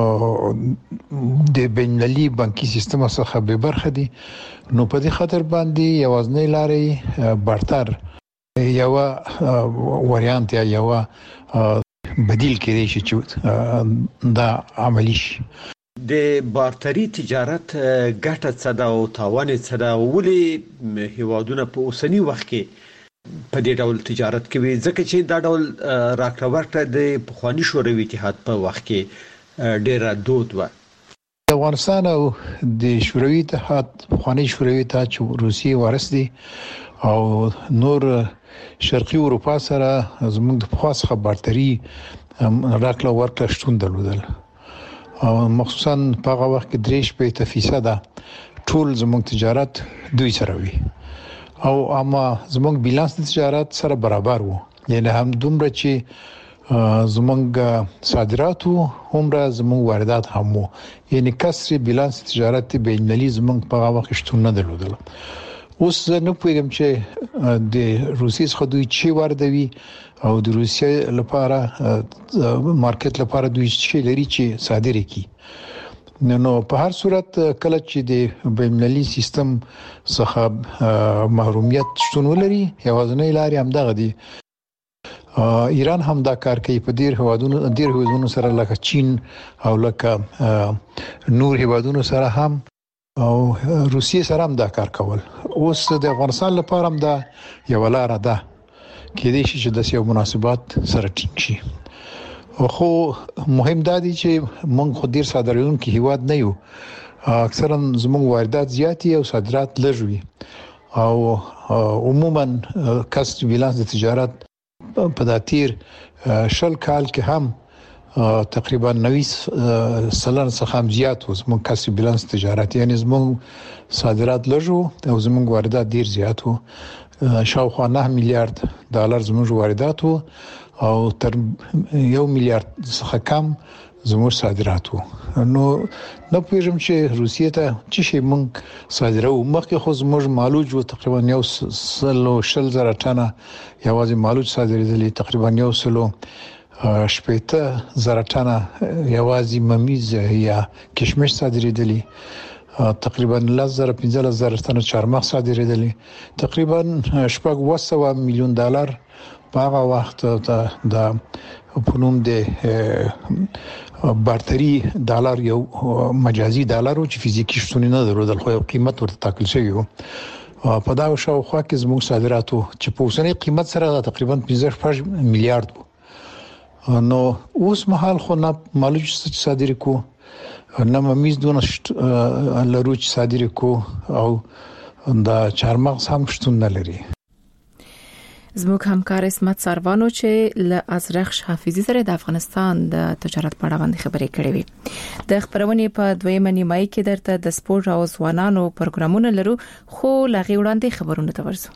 D: د بینالمللي بانکي سیستم څخه به برخه دي. نو په دې خاطر باندې یوازنی لارې بارتر یو وریانت یا یو بدیل کېدای شي چې دا عملی شي.
F: د بارتري تجارت ګټه څه ده او تاوان څه ده ولې هیوادونه په اوسنی وخت کې په دې ډول تجارت کوي ځکه چې دا ډول راکړه ورکړه د پخوانی شوروي اتحاد په وخت کې ډېر دود و.
D: د افغانستان او د شوروي اتحاد پخوانی شوروي اتحاد چې روسي وارث دي او نور شرقي اروپا سره زموږ د خاصه بارتري راکړه ورکړه شتون درلودل او مخصوصا په هغه وخت کې درې شپږ فیصد ټول زموږ تجارت دوی سره وي او اما زموږ بیلانس د تجارت سره برابر وو یعنی هم دومره چې زموږ صادرات هم را زموږ واردات هم وو یعنی کسر بیلانس تجارت بینالمللي زموږ په هغه وخت شتون نه درلودل. اوس نه پوهیږم چې د روسیې څخه دوی چې واردوي او د روسیې لپاره مارکیټ لپاره دوی چې لري چې صادر کړي. نو په هر صورت کله چې د بینالمللي سیستم څخه محرومیت شتون ولري یوازنی لارې هم دغه دي. ایران هم دا کار کوي په ډیر هوادونو ډیر هوادونو سره لکه چین او لکه نور هوادونو سره هم او روسیې سره هم دا کار کول. اوس د افغانستان لپاره هم دا یو لار ده کې دې شي چې د سیاسي مناسبات سره ټینګ شي. خو مهم دا دی چې موږ خو ډیر صادرونکي هیواد نه یو اکثرا زموږ واردات زیات او صادرات لږ وي او عموما کسب بیلانس د تجارت په داتیر شل کال کې هم تقریبا نوي سلنه څخه هم زیات و زموږ کسب بیلانس تجارت یعنی زموږ صادرات لږ او زموږ واردات ډیر زیات وو. شاوخوا نه میلیارډ ډالر زموږ واردات وو او تر یو میلیارډ څخه کم زموږ صادرات وو. نو نو پېژم چې روسیې ته چې شي موږ صادرو مخکې خو زموږ مالوج وو تقریبا یو سلو شل زره ټنه یوازې مالوج صادرېدلې تقریبا یو سلو شپېته زره ټنه یوازې ممیز یا کشمش صادرېدلې تقریبا لزر پنځه زره ټنه چارمغز صادرېدلې تقریبا شپږ وسو میلیون ډالر په هغه وخت د پونوم د بارتري ډالر یو مجازي ډالر او چې فزیکی شتون نه درلودل خو یو قیمت ورته ټاکل شوی و. په دا شاوخوا کې زموږ صادراتو چې په اوسنۍ قیمت سره تقریبا پنځه شپږ میلیارډ. نو اوس مهال خو نه مالوج صادر کو نه ممیز دونه لروچ صادر کو او دا چارمغز هم شتون نه لري.
A: زموږ همکار اسمت سروانو چې له ازرخش حافظي سره د افغانستان د تجارت په اړه باندې خبرې کړې وي. د خبرونې په دویمه نیمایي کې درته د سپورت او ځوانانو پروګرامونه لرو، خو لغې وړاندې خبرونه ته ورسو.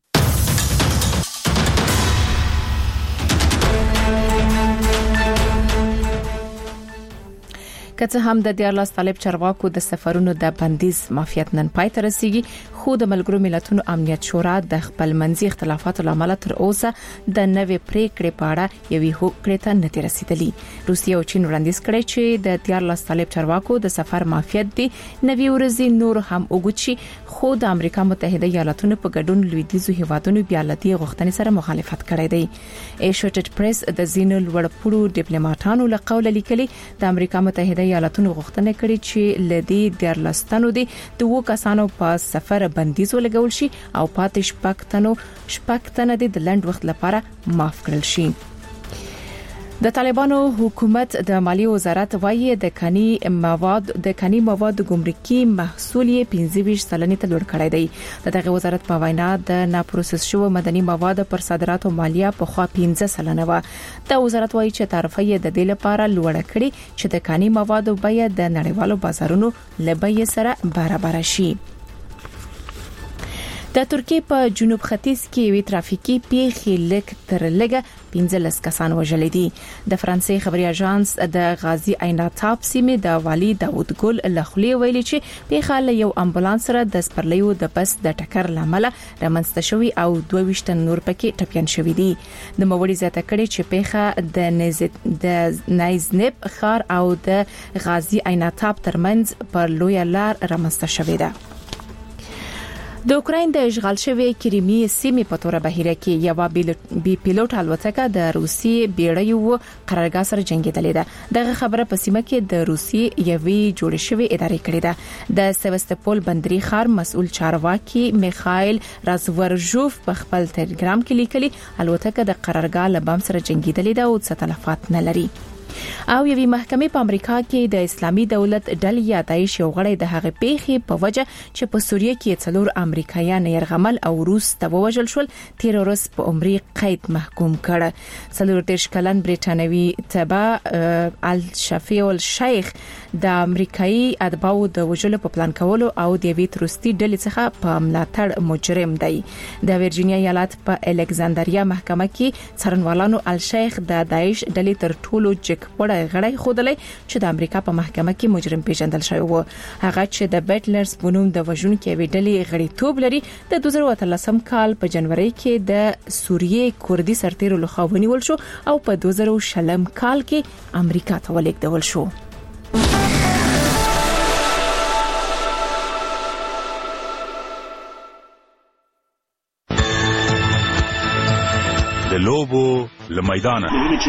A: که څه هم د دیارلس طالب چارواکو د سفرونو د بندیز مافیت نن پای ته رسیدي، خو د ملګرو ملتونو امنیت شورا د خپل منځي اختلافاتو لامل تر اوسه د نوې پریکړې په اړه یوې هوکړې ته نه رسیدلی. روسیه او چین وړاندیز کړی چې د دیارلس طالب چارواکو د سفر مافیت دی نوې ورځې نور هم وګچي، خو د امریکا متحده ایالاتونو په ګډون لویدیځو هیوادونو بیا لدی غوښتنې سره مخالفت کړی دی. ایشوټډ پریس د زینو لوړپوړو ډیپلوماټانو له قوله لیکلي د امریکا متحده ایالاتونو غوښتنه کړې چې لدی دیارلستانو دي د وو کسانو په سفر بندیز ولګول شي او پاتې شپږتنو شپږتنه د لند وخت لپاره معاف کړل شي. د طالبانو حکومت د مالی وزارت وايي د کاني مواد د کاني مواد ګمرکي محصول یې پنځه ویشت سلنې ته لوړ کړی دی. دغه وزارت په وینا د ناپروسس شوو مدني مواد پر صادراتو مالیه په خوا پنځه سلنه و. د وزارت وايي چې تعرفه یې د دې لپاره لوړ کړي چې د کاني موادو بیه د نړیوالو بازارونو له بیې سره برابر شي. د ترکیه په جنوب ختیځ کې وی ترافیکي پیښې لک تر لګه پنځلس کسان وژل دي. د فرانسې خبري اژانس د غازی عیناتاب سیمې د والی داوود ګل لخلی ویلي چې پیښه له یو امبولانس سره د سپرلیو د بس د ټکر لامل رامنځته شوی او دوه ویشت نور پکې ټپيان شوی دي. د موړي زیاته کړي چې پیښه د نزت د نایزنب خار او د غازی عیناتاب ترمنځ پر لوی لار رامنځته شوی ده. د اوکراین د اشغال شوی کریمي سیمې په توره بهیره کې یو بي پیلوټ الوتکه د روسي بیړیو قرارګاه سره جنگیدلې ده. دغه خبره په سیمه کې د روسي یوې جوړ شوی ادارې کړې ده. د سیوستاپول بندري ښار مسؤل چارواکي میخائیل رازورژوف په خپل ټلګرام کې لیکلي الوتکه د قرارګاه له بم سره جنگیدلې ده او څه تلفات نه لري. او یوې محکمې په امریکا کې د اسلامي دولت ډلې یادایش یو غړی د هغه پیښې په وجه چې په سوریه کې څلور امریکایان يرغمل او روس ته وژل شول تیرورس په عمري قید محکوم کړ. څلور دیرش کلن بریټانوي تبع الشفیع الشیخ د امریکایي اتباعو د وژلو په پلان کولو او د ویټ روسي ډلې څخه په ملاتړ مجرم دی. د ورجینیا ایالت په الکساندریا محکمه کې څرنوالانو الشیخ د داعش ډلې تر ټولو وړه غړی خودلې چې د امریکا په محکمه کې مجرم پیژندل شوی و. هغه چې د بیټلرز بنوم د وژونکو ویډلې غړیتوب لري د دوه زره اتلسم کال په جنوري کې د سوریې کوردي سرتیرو لخوا ونیول شو او په دوه زره شلم کال کې امریکا ته ولېږدول شو.
E: د لوبو لمیدانه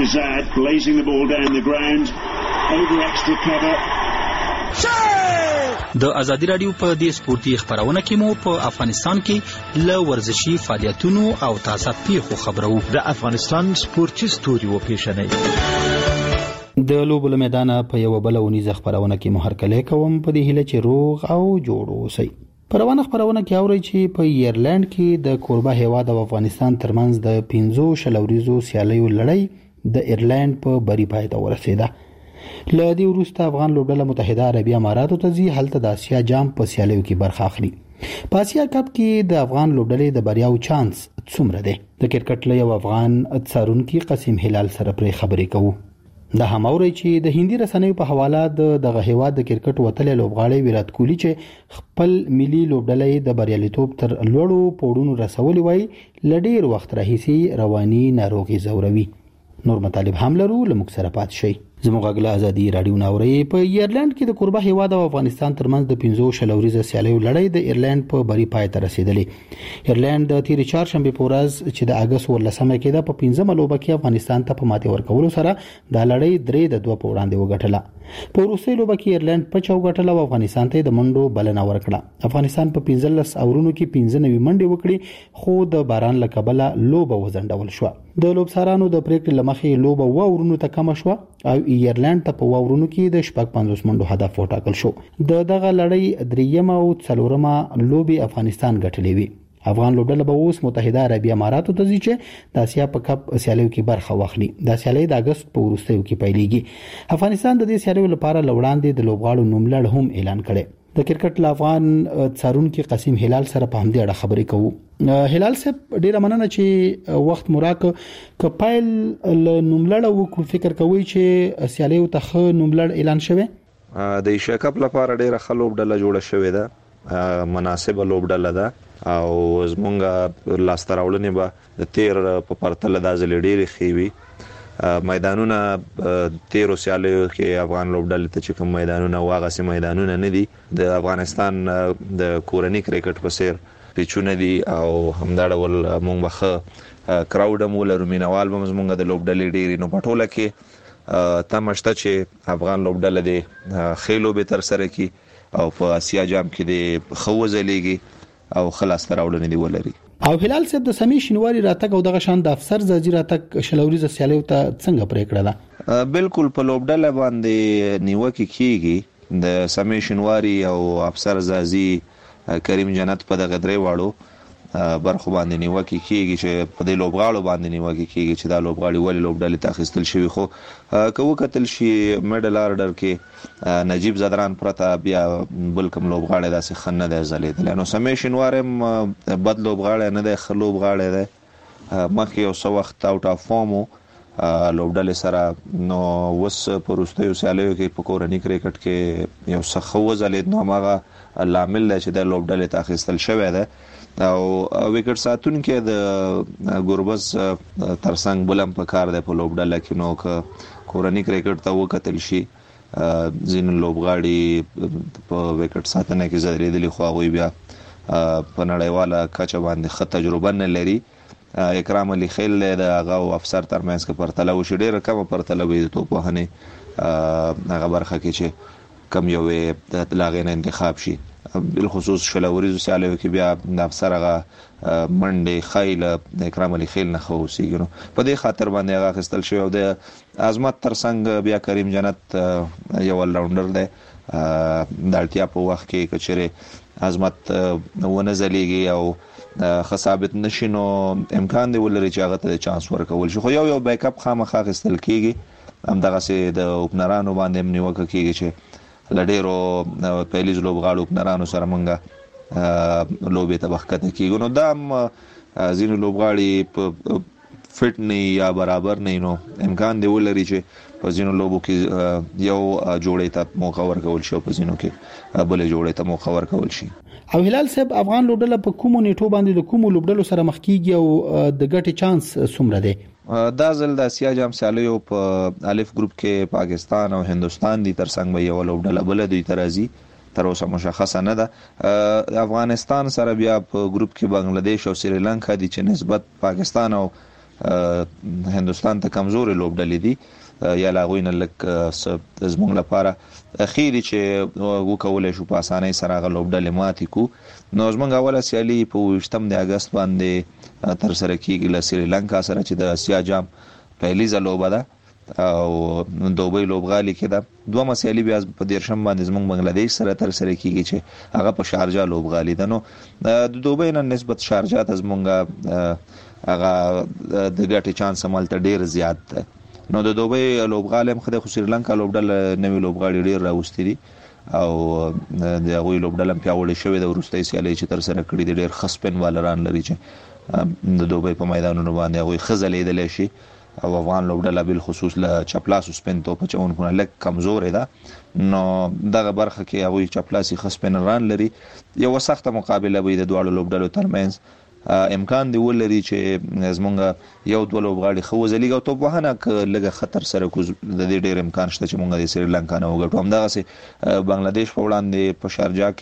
G: د ازادي رادیو په دې سپورتي خبرونه کې مو په افغانستان کې ل ورزشي فعالیتونو او تازه پیښو خبرو.
E: د افغانستان سپورتي ستوري و پیښنې
G: د لوبو لمیدانه په یو بل ونیزه خبرونه کې مو هرکلی کوم په دې هیله چې روغ او جوړ اوسئ. پروانه خبرونه کې اوري چې په ایرلند کې د کوربه هیواد او افغانستان ترمنځ د پنځو شلوریزو سیالیو لړۍ د ایرلند په بری پای ته ورسیده. له دې وروسته افغان لوبډله متحده عربي اماراتو ته ځي، هلته د آسیا جام په سیالیو کې برخه اخلي. په آسیا کپ کې د افغان لوبډلې د بریاو چانس څومره دی؟ د کرکټ له یو افغان څارونکي قاسم هلال سره پرې خبرې کوو. د هماوري چې د هندي رسنیو په حواله د دغه هیواد د کرکټ وتلې لوبغاړي ویرات کوهلی چې خپل ملي لوبډلې د بریالیتوب تر لوړو پوړونو رسولي وای لډیر وخت راهیسي رواني ناروغي زوروي. نور مطالب هم لرو لمک سره پات شي. زموږ غلا ازادي رادیو ناوري په ایرلند کې د کوربه هیواد او افغانستان ترمنځ د پنځو شلوریزه سیالیو لړۍ د ایرلند په بری پای ته رسیدلې. ایرلند د تیر چهارشنبه په ورځ چې د اگست ولسمه کې د په پنځمه لوبه کې افغانستان ته په ماتې ورکولو سره د لړۍ درې د دوه په وړاندې وګټله. په وروستۍ لوبه کې ایرلند په چا وګټله او افغانستان ته د منډو بلنه ورکړه. افغانستان په پنځلس اورونو کې پنځه نوي منډې وکړي خو د باران له کبله لوبه وزندول شو. د لوبسارانو د پریکړې لمخې لوبه و اورونو ته کم شو او ایرلند ته په واورونو کې د شپږ پنځوس منډو هدف وټاکل شو. د دغه لړۍ دریمه او څلورمه لوبي افغانستان ګټلې وي. افغان لوبډله به اوس متحده عربی اماراتو ته ځي چې د اسیا په کپ سیالیو کې برخه واخلي. د سیالۍ د اگست په وروستیو کې پیلېږي. افغانستان د دې سیالیو لپاره لوړاندې د لوبغاړو نوملړ هم اعلان کړي. د کرکټ ل افغان څارونکو قاسم هلال سره په همدې اړه خبرې کوو. هلال صاحب ډیره مننه چې وخت مراک کپایل ل نوملړ وکړو. فکر کوي چې سیالیو ته نوملړ اعلان شوه.
H: د ایشیا کپ لپاره ډیره خلوب ډله جوړه شوې ده، مناسبه لوبډله ده او زمونږ لاستراولنې به د تیر په پرتله د ازل ډیره خېوي. میدانونه تیرو سیالیو کې افغان لوبډلې ته چې کوم میدانونه واغه سي میدانونه نه دي. د افغانستان د کورنۍ کرکټ په سیر پیچونه دي او همدا ډول مونږ بخه کراود مول رومینوال به زمونږ د لوبډلې ډیری نو پټوله کې تمشته چې افغان لوبډلې د خېلو به تر سره کی او په اسیا جام کې د خوځلېږي او خلاص تراولنې دی ولري.
G: او هلال صاحب د سمې شینواری راتګ او دغه شان د افسر زاجی راتګ شلوري ز سیالیو ته څنګه پریکړه ده؟
H: بالکل په لوبډله باندې نیوکه کیږي. د سمې شینواری او افسر زاجی کریم جنت په دغه درې واړو برخو باندې نیوکه کیږي چې په دې لوبغاړو باندې نیوکه کیږي چې دا لوبغاړي ولې لوبډله ته اخیستل شوی. خو کوو کتل شي میډل آرډر کې نجیب زدران پرته بیا بل کوم لوبغاړي داسې خنه ده زلیدل. نو سمې شینوارم بد لوبغاړي نه ده، خلوب غاړي ده. مخکې یو څو وخت اوټ اف فورم لوبډله سره نو وس پروستیو سیالیو کې په کورنۍ کرکټ کې یو څه خو زلید نو هغه لامل چې د لوبډله ته اخیستل شوی ده او وکټ ساتون کې د ګوربز ترڅنګ بلم په کار ده په لوبډله کې. نو ک کورنۍ کرکټ ته وکتل شي زین لوبغاړي په وکټ ساتنه کې زړېدلی خو هغه بیا په نړیواله کچه باندې ښه تجربه نه لري. اکرام علي خیل د هغه افسر ترمنځ کې پرتله وشي ډېره کم پرتله وي د توپوهنې هغه برخه کې چې کم یو د لاغې انتخاب شي. بالخصوص شلوري سیالیو کې بیا د افسر هغه منډي خیل د اکرام علي خیل نه خوسیږي. نو په دې خاطر باندې هغه خستل شوی او د عظمت ترڅنګ بیا کریم جنت یو راوندر دی. د اړتیا په وخت کې کچره عظمت ونه زليږي او خصابت نشینو امکان دی ولري چې هغه ته چانس ورکول شي. خو یو یو بیک اپ خامخا خستل کیږي. هم دغه سي د اوپنرانو باندې نیوکه کیږي چې لډیرو پهلیز لوبغاړو اوپنرانو سره مونږه لوبې ته وخت کیږي. نو دا زینو لوبغاړي په فټ نه یا برابر نه نو امکان دی ولري چې په زینو لوبو کې یو جوړې ته موقع ورکول شي او په زینو کې بل جوړې ته موقع ورکول شي.
G: او هلال صاحب افغان لوبډله په کومو نیټو باندې د کومو لوبډلو سره مخ کیږي او د ګټې چانس څومره دی؟
H: دا ځل د اسیا جام سیالیو په الف ګروپ کې پاکستان او هندستان دي ترڅنګ به یو لوبډله بل دوی ترازی تر اوسه مشخصه نه ده. افغانستان سره بیا په ګروپ کې بنگلاديش او سریلانکا دي چې نسبت پاکستان او هندستان ته کمزوري لوبډلې دي یا لاغوینه لک زموږ لپاره اخیری چې وکولای شو په اسانۍ سره غو لوبډلې ماتې کو. نو زموږ اوله سیالي په وشتم د اگست باندې تر سره کیږي له سریلانکا سره چې د اسیا جام پهلی ځلوبه ده او دوبۍ لوبغالي کې ده. دوه مسیالي بیا په دیرشم باندې زموږ بنگلاديش سره تر سره کیږي چې هغه په شارجه لوبغالي ده. نو د دوبۍ نه نسبت شارجه ته زموږ هغه د ګټې چانس مالته ډیر زیات ده. نو د دوبۍ لوبغالي مخه د سریلانکا لوبډل نوې لوبغاړي ډیر راوستي دي او د هغوی لوبډل پیاوړی شوی د ورستۍ سیالي چې تر سره کړی دي. ډیر خصپن والران لري چې د دوبۍ په میدانونو باندې هغوی خزلېدل شي او افغان لوبډل بل خصوص له چپلاسو سپن تو په چون لک کمزور ده. نو دغه برخه کې هغوی چپلاسي خصپن ران لري. یو سخت مقابله وي د دوه لوبډلو ترمنځ. امکان دی ولري چې زمونږ یو دوه لوبغاړي خو زلیګ او توپ وهنه ک لګه خطر سره کو د دې ډیر امکان شته چې مونږ د سریلانکا نه وګټو. هم دغه سي بنگلاديش په وړاندې په شارجه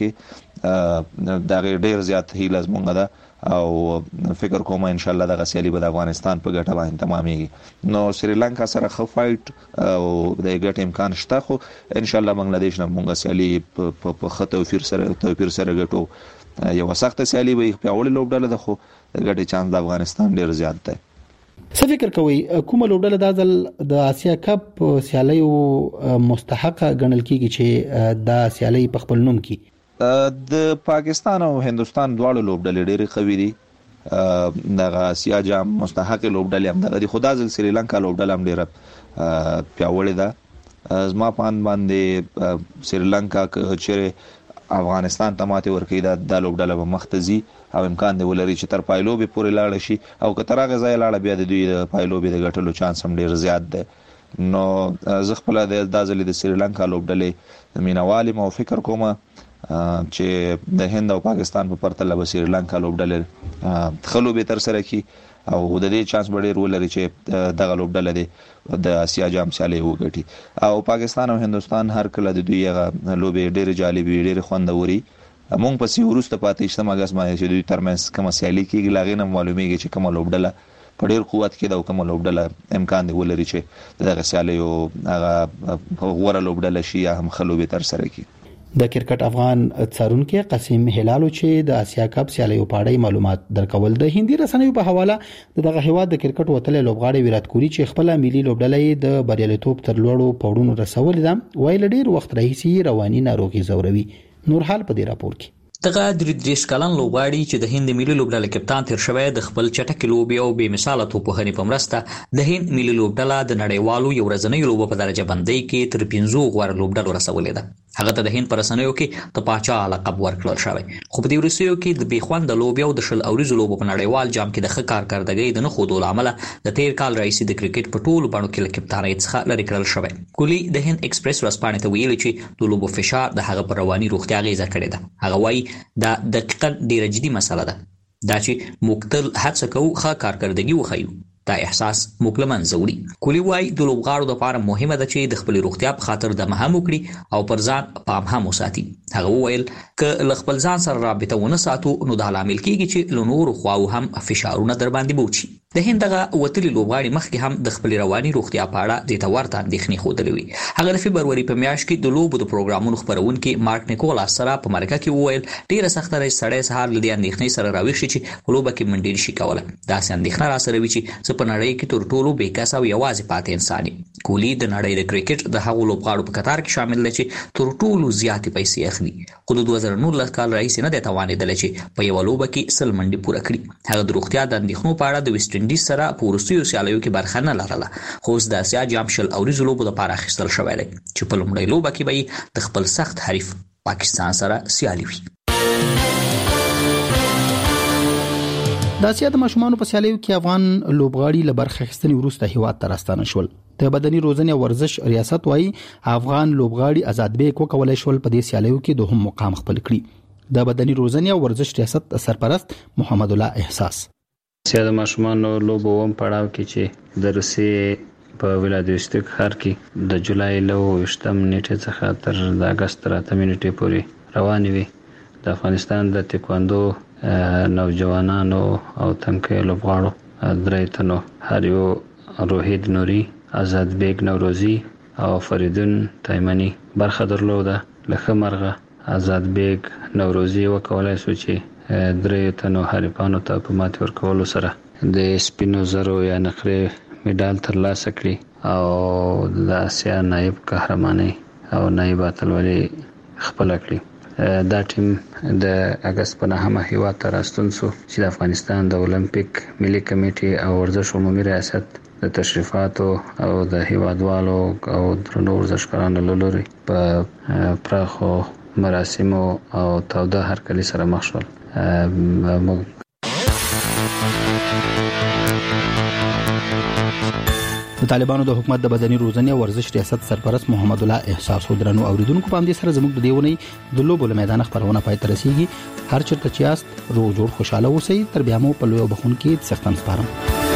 H: کې د ډیر زیات هیله زمونږ ده او فکر کوم ان شاء الله دغه سیالي به د افغانستان په ګټه باندې تمامېږي. نو سریلانکا سره خو فایټ او د ګټ امکان شته خو ان شاء الله بنگلاديش نه مونږ سیالي په خطو توفیر سره توفیر سره ګټو. یو سخت سیالي به پیاوړی لوبډله ده خو د ګټې چانس د افغانستان ډیر زیات دی.
G: څه فکر کوئ کومه لوبډله د ځل د آسیا کپ سیالیو مستحقه ګڼل کیږي چې د سیالي په خپل نوم کې؟
H: د پاکستان او هندستان دواړو لوبډلې ډېرې قوي دي. د آسیا جام مستحق لوبډلې هم دغه خدا ځل سریلانکا لوبډله هم ډېره پیاوړې ده. زما په اند باندې سریلانکا چې افغانستان ته ماته ورکړي دا د لوبډله به مختزي او امکان دی ولري چې تر پایلوبې پورې لاړ شي او که تر هغه ځای لاړ بیا د دوی د پایلوبې د ګټلو چانس هم ډیر زیات دی. نو زه خپل د دازلې د سریلانکا لوبډلې مینوالي مو فکر کوم چې د هند او پاکستان په پرتله به سریلانکا لوبډلې خلو به تر سره کی او د دې چانس ډیر ولري چې دغه لوبډلې د آسیا جام سیالي وګټي. او پاکستان او هندستان هر کله د دوی هغه لوبې ډیر جالبي ډیر خوندوري. مونږ په سی ورسته پاتې شته مګس باندې چې دوی ترمنځ کوم سیالي کیږي لاغې نه معلومیږي چې کوم لوبډله په ډیر قوت کې دا کوم لوبډله امکان دی ولري چې دغه سیالي او هغه غوړه لوبډله شي یا هم خلوبې تر سره کی.
G: د کرکټ افغان څارونکو قاسم هلالو چې د آسیا کپ سیالیو په اړه معلومات درکول د هندي رسنیو په حواله دغه هیواد د کرکټ وتلې لوبغاړي ویرات کوهلی چې خپل ملي لوبډلې د بریالیتوب تر لوړو پوړونو رسول دي ویل ډیر وخت راهیسي رواني ناروغي زوروي. نور حال په دې راپور کې
Q: دغه درې دریش کلن لوبغاړي چې د هند ملي لوبډلې کپتان تیر شوی د خپل چټک لوبي او بې مثاله توپخنې په مرسته د هند ملي لوبډله د نړیوالو یو ورځنۍ لوبو په درجه بندۍ کې تر پنځو غوړ لوبډلو رسولې ده. هغه ته د هند پر رسنیو کې د پاچا لقب ورکړل شوی خو په دې ورسیو کې د بیخوند لوبي او د شل اوریزو لوبو په نړیوال جام کې د ښه کارکردګۍ د نه خودو لامل د تیر کال رئیس د کرکټ په ټولو بڼو کې له کپتانۍ څخه لرې کړل شوی. کوهلی د هند ایکسپریس ورځپاڼې ته ویلي چې د لوبو فشار د هغه پر رواني روغتیا اغیزه کړې ده. هغه وایي دا دقیقاً ډیره جدي مسله ده دا چې موږ تل هڅه کوو ښه کارکردګي وښیو. دا احساس موږ له منځه وړي. کوهلی وایي د لوبغاړو لپاره مهمه ده چې د خپل روغتیا په خاطر د مهم وکړي او پر ځان پام هم وساتي. هغه وویل ک له خپل ځان سره رابطه ونه ساتو نو دا لامل کیږي چې له نورو خواو هم فشارونه در باندې بوچي. د هند دغه وتلي لوبغاړي مخکې هم د خپل رواني روغتیا په اړه د تورته اندېښنې خوده وي. هغه د فبروري په میاشت کې د لوبو د پروګرامونو خبرونکي مارک نیکولاس سره په مرکه کې وویل ډیره سخته راځي سړی سهار لدی اندېښنې سره راويښ شي چې لوبه کې منډې شي کوله. دا سم اندېښنه را سره وی چې په نړۍ کې تر ټولو بیکاس او یوازې پاتې انسان. کوهلی د نړۍ د کرکټ د هغو لوبغاړو په قطار کې شامل دی چې تر ټولو زیاتې پیسې اخلي. خو د دوه زره نولس کال رئیس نه دی توانېدل چې په یو لوبه کې سل منډې پوره کړي. هغه د روغتیا د اندېښنو په اړه د ویسټ انډیز سره په وروستیو سیالیو کې برخه نه لرله خو اوس د آسیا جام شل اوریزو لوبو لپاره اخیستل شوی دی چې په لومړۍ لوبه کې به د خپل سخت حریف پاکستان سره سیالي وي.
G: د آسیا د ماشومانو په سیالیو کې افغان لوبغاړي له برخه اخیستنې وروسته هیواد ته راستانه شول. د بدني روزنې او ورزش ریاست وايي افغان لوبغاړي آزاد بیگ وکولای شول په دې سیالیو کې دوهم مقام خپل کړي. د بدني روزنې او ورزش ریاست سرپرست محمد الله احساس
B: سیا د ماشومانو لوبو وم پړاو کې چې د روسیې په ولادیوستیک ښار کې د جولای له ویشتم نیټې څخه تر د اگست تر اتمې نیټې پورې روانې وي. د افغانستان د تکواندو نوجوانانو او تنکي لوبغاړو درې تنو هریو روحید نوري آزاد بیگ نوروزی او فریدون تایمنی برخه درلوده. لکه مرغه آزاد بیگ نوروزی وکولای شو چې درې تنو حریفانو ته په ماتې ورکولو سره د سپینو زرو یا نقرې میډال ترلاسه کړي او د آسیا نایب قهرماني او نایب اتلولي خپل کړي. دا ټیم د اگست په نهمه هیواد ته راستون شو چې د افغانستان د اولمپیک ملي کمیټې او ورزش عمومي ریاست د تشریفاتو او د هیوادوالو او درنو ورزشکارانو له لوري په پراخو مراسمو او تاوده هرکلي سره مخ شول. موږ
G: د طالبانو د حکومت د بدني روزنې او ورزش ریاست سرپرست محمد الله احساس درنو اوریدونکو په دې سره زموږ د دیونی د لوبو میدان خبرونه پای ته رسیدي. هر چیرته چې یاست روغ جوړ خوشاله اوسئ. تر بیا مو په لوی بخون کې څښتن سپارم.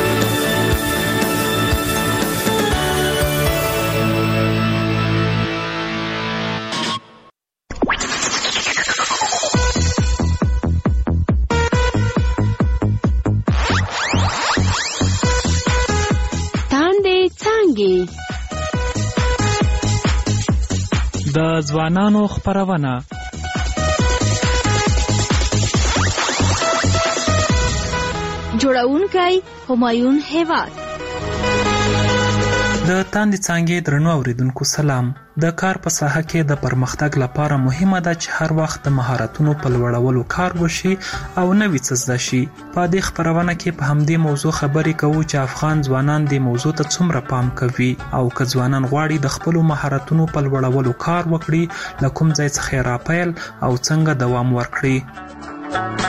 I: د ځوانانو خبرونه
N: جوړونکی همایون هیواد.
I: د تاندې څانګې درنو اوریدونکو سلام. د کار په ساحه کې د پرمختګ لپاره مهمه ده چې هر وخت د مهارتونو په لوړولو کار وشي او نوي څه زده شي. په دې خبرونه کې په همدې موضوع خبرې کوو چې افغان ځوانان دې موضوع ته څومره پام کوي او که ځوانان غواړي د خپلو مهارتونو په لوړولو کار وکړي، له کوم ځای څخه یې راپیل او څنګه دوام ورکړي.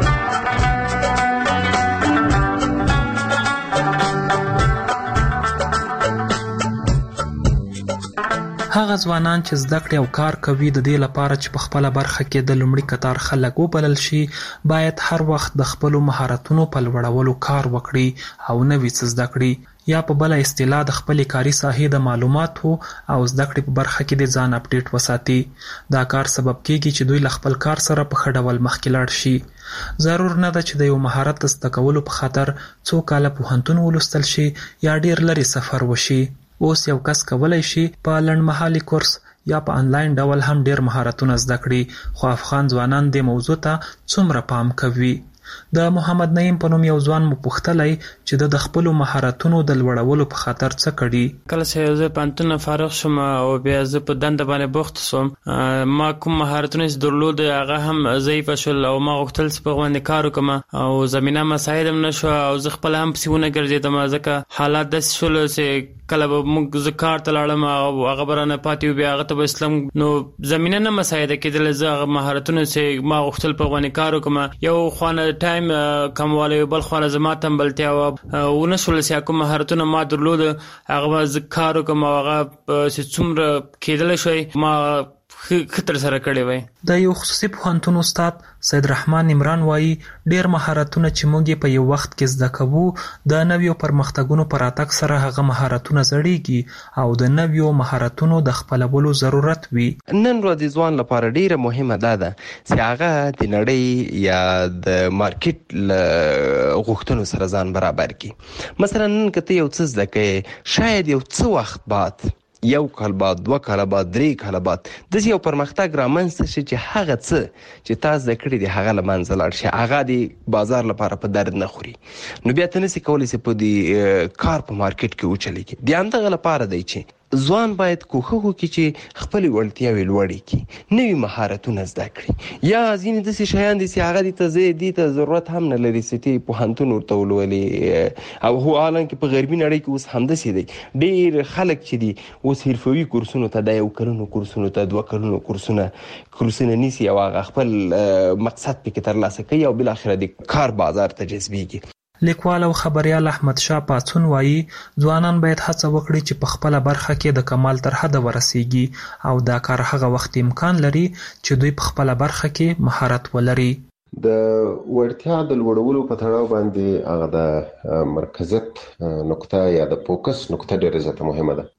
I: هغه ځوانان چې زده کړې او کار کوي د دې لپاره چې په خپله برخه کې د لومړي کتار خلک وبلل شي، باید هر وخت د خپلو مهارتونو په لوړولو کار وکړي او نوي څه زده کړي، یا په بله اصطلاح د خپلې کاري ساحې د معلوماتو او زده کړې په برخه کې د ځان اپډیټ وساتي. دا کار سبب کیږي چې دوی له خپل کار سره په ښه ډول مخکې لاړ شي. ضرور نه ده چې د یو مهارت د زده کولو په خاطر څو کاله پوهنتون ولوستل شي یا ډیر لرې سفر وشي. اوس یو کس کولی شي په لنډمهالي کورس یا په انلاین ډول هم ډیر مهارتونه زده کړي، خو افغان ځوانان دې موضوع ته څومره پام کوي؟ د محمد نعیم په نوم یو ځوان مو پوښتلی چې د خپلو مهارتونو د لوړولو په خاطر څه کړي.
O: کله چې زه پوهنتون نه فارغ شوم او بیا زه په دنده باندې بوخت شوم، ما کوم مهارتونه چې درلود هغه هم ضعیفه شول او ما غوښتل چې په هغو باندې کار وکړم او زمینه مساعد هم نه شوه او زه خپله هم پسې ونه ګرځېدم، ځکه حالات داسې شول چې کله به موږ زه کار ته لاړم او هغه به رانه پاتې و، بیا هغه ته به اسلم نو زمینه نه مساعده کېدله. زه هغه مهارتونه چې ما غوښتل په هغو باندې کار وکړم، یو خوانه ټایم کموالی، بل خواله زما تنبلتیا وه، ونه شول چې کوم مهارتونه ما درلود هغه به زه کار وکړم او هغه چې څومره کېدلی شوی ما ښه ترسره کړی وی.
I: د یو خصوصي پوهنتون استاد سید رحمان عمران وایي ډیر مهارتونه چې موږ یې په یو وخت کې زده کوو، د نویو پرمختګونو په راتګ سره هغه مهارتونه زړیږي او د نویو مهارتونو د خپلولو ضرورت وي.
W: نن ورځې ځوان لپاره ډیره مهمه ده ده چې هغه د نړۍ یا د مارکیټ له غوښتنو سره ځان برابر کړي. مثلا نن که ته یو څه زده کوې، شاید یو څه وخت بعد، یو کال بعد، دوه کاله بعد، درې کاله بعد داسې یو پرمختګ رامنځته شي چې هغه څه چې تا زده کړي دي هغه له منځه لاړ شي، هغه د بازار لپاره په درد نه خوري، نو بیا ته نسې کولی چې په دې کار په مارکیټ کې وچلېږي. د همدغه لپاره دی چې ځوان باید کوښښ وکړي چې خپلې وړتیاوې لوړې کړي، نوي مهارتونه زده کړي، یا ځینې داسې شیان دي چې هغه دې ته زه دې ته ضرورت هم نه لري چې ته پوهنتون ورته ولولې، او هو حالانکه په غربي نړۍ کې اوس همداسې دی. ډېر خلک چې دي اوس حرفوي کورسونو ته، د یو کلونو کورسونو ته، دوه کلونو کورسونه کورسونه نیسي او هغه خپل مقصد پکې ترلاسه کوي او بالاخره د کار بازار ته جذبېږي.
I: لیکوال او خبریال احمد شاه پاڅون وایي ځوانان باید هڅه وکړي چې په خپله برخه کې د کمال تر حده ورسیږي او دا کار هغه وخت امکان لري چې دوی په خپله برخه کې مهارت ولري.
X: د وړتیا د لوړولو په تړاو باندې هغه د مرکزیت نقطه یا د فوکس نقطه ډېره زیاته مهمه ده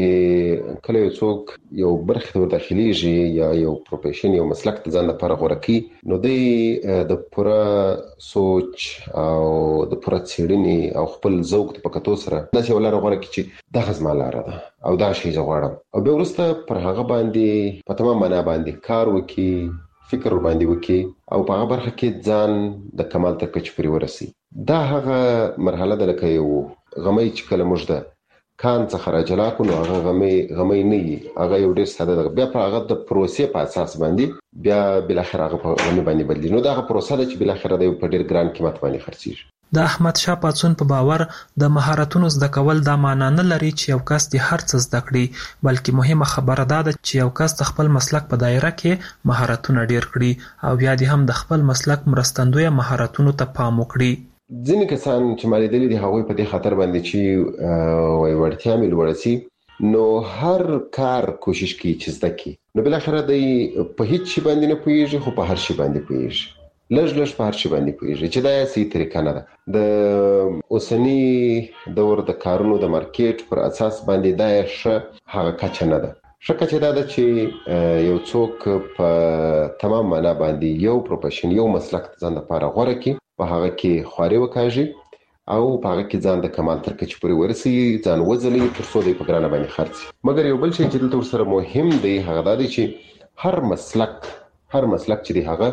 X: چې کله یو څوک یو برخې ته ورداخلیږي یا یو پروفیشن یو مسلک د ځان لپاره غوره کړي، نو دی د پوره سوچ او د پوره څېړنې او خپل ذوق په کتو سره داسې یوه لاره غوره کړي چې دغه زما لاره ده او دا شی زه غواړم، او بیا وروسته پر هغه باندې په تمام معنا باندې کار وکړي، فکر باندې وکړي او په هغه برخه کې ځان د کمال تر کچې پورې ورسي. دا هغه مرحله ده لکه یو غمی چې کله موږ د کان څخه راجلا کړو، نو هغه غمی غمی نه وي، هغه یو ډېر ساده ده، بیا په هغه د پروسې په اساس باندې بیا بالاخره هغه په غمی باندې بدلي، نو دا هغه پروسه ده چې بالاخره د په ډېر ګران قیمت باندې خرڅېږي.
I: د احمد شاه پاڅون په باور د مهارتونو زده کول دا معنا نه لري چې یو کس د هر څه زده کړي، بلکې مهمه خبره دا ده چې یو کس د خپل مسلک په دایره کې مهارتونه ډیر کړي او بیا دې هم د خپل مسلک مرستندویه مهارتونو ته پام وکړي.
X: ځینې کسان چې ما لیدلي دي هغوی په دې خاطر باندې چې وایي وړتیا مې لوړه سي، نو هر کار کوشش کوي چې زده کړي، نو بالاخره دی په هیڅ شي باندې نه پوهېږي خو په هر شي باندې پوهېږي، لږ لږ په هر شي باندې پوهېږي، چې دا یې صحیح طریقه نه ده. د اوسني دور د کارونو د مارکیټ پر اساس باندې دا یې ښه هغه کچه نه ده. ښه کچه دا ده چې یو څوک په تمام معنا باندې یو پروفیشن یو مسلک ځان لپاره غوره کړي، په هغه کې خواري وکاږي او په هغه کې ځان د کمال تر کچې پورې ورسوي، ځان وځلوي تر څو دی په ګرانه باندې خرڅ. مګر یو بل شی چې دلته ورسره مهم دی هغه دا دی چې هر مسلک هر مسلک چې دی هغه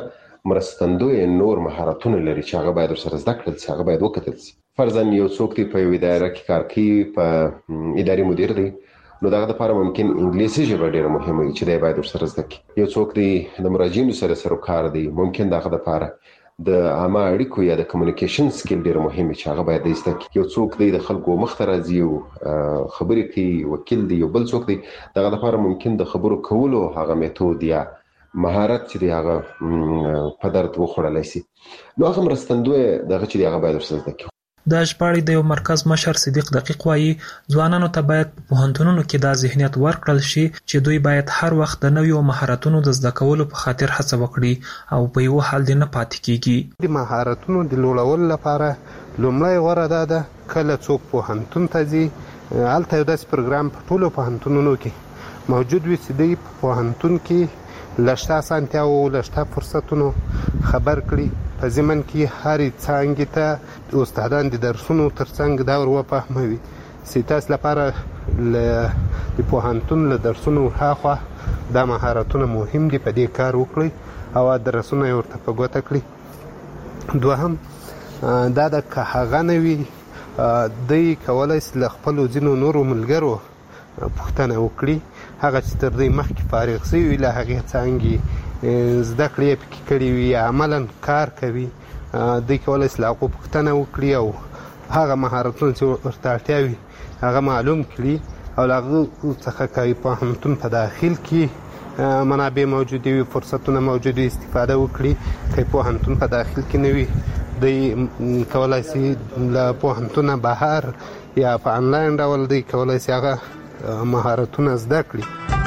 X: مرستندوی نور مهارتونه لري چې هغه باید ورسره زده کړل شي، هغه باید وکتل شي. فرضاً یو څوک دی په یو اداره کې کار کوي، په اداري مدیر دی، نو دغه لپاره ممکن انګلیسي ژبه ډیره مهمه وي چې دی باید ورسره زده کړي. یو څوک دی د مراجعینو سره سروکار دی، ممکن دغه لپاره د عامه اړیکو یا د کمیونیکیشن سکیل ډیره مهمه چې هغه باید زده کړي. یو څوک دی د خلکو مخ ته راځي او خبرې کوي، وکیل دی، یو بل څوک دی، دغه لپاره ممکن د خبرو کولو هغه میتود یا مهارت چې دی هغه په درد وخوړلی شي. نو هغه مرستندوی دغه چې دی هغه باید ورسره زده کړي.
I: د ژباړې د یو مرکز مشر صدیق دقیق وایي ځوانانو ته باید په پوهنتونونو کې دا ذهنیت ورکړل شي چې دوی باید هر وخت د نویو مهارتونو د زده کولو په خاطر هڅه وکړي او په یو حال دې نه پاتې کیږي.
K: د مهارتونو د لوړولو لپاره لومړی غوره دا ده کله څوک پوهنتون ته ځي، هلته یو داسې پروګرام په ټولو پوهنتونونو کې موجود وي چې دوی په پوهنتون کې له شته اسانتیاوو له شته فرصتونو خبر کړي، په ضمن کې هرې څانګې ته استادان د درسونو ترڅنګ دا ور وفهموي چې تاسو لپاره د پوهنتون له درسونو هاخوا دا مهارتونه مهم دي، په دې کار وکړئ او درسونه یې ورته په ګوته کړي. دوهم دا د که هغه نه وي دوی کولی شي له خپلو ځینو نورو ملګرو پوښتنه وکړي، هغه چې تر دوی مخکې فارغ شوي وي له هغې څانګې زده کړې یې پکې کړي وي یا عملا کار کوي، دوی کولی شي له هغو پوښتنه وکړي او هغه مهارتونه چې ورته اړتیا وي هغه معلوم کړي او له هغو څخه که پوهنتون په داخل کې منابع موجودې وي، فرصتونه موجود وي، استفاده وکړي. که پوهنتون په داخل کې نه وي دوی کولی شي له پوهنتونه بهر یا په انلاین ډول دوی کولی شي هغه مهارتونه زده کړي.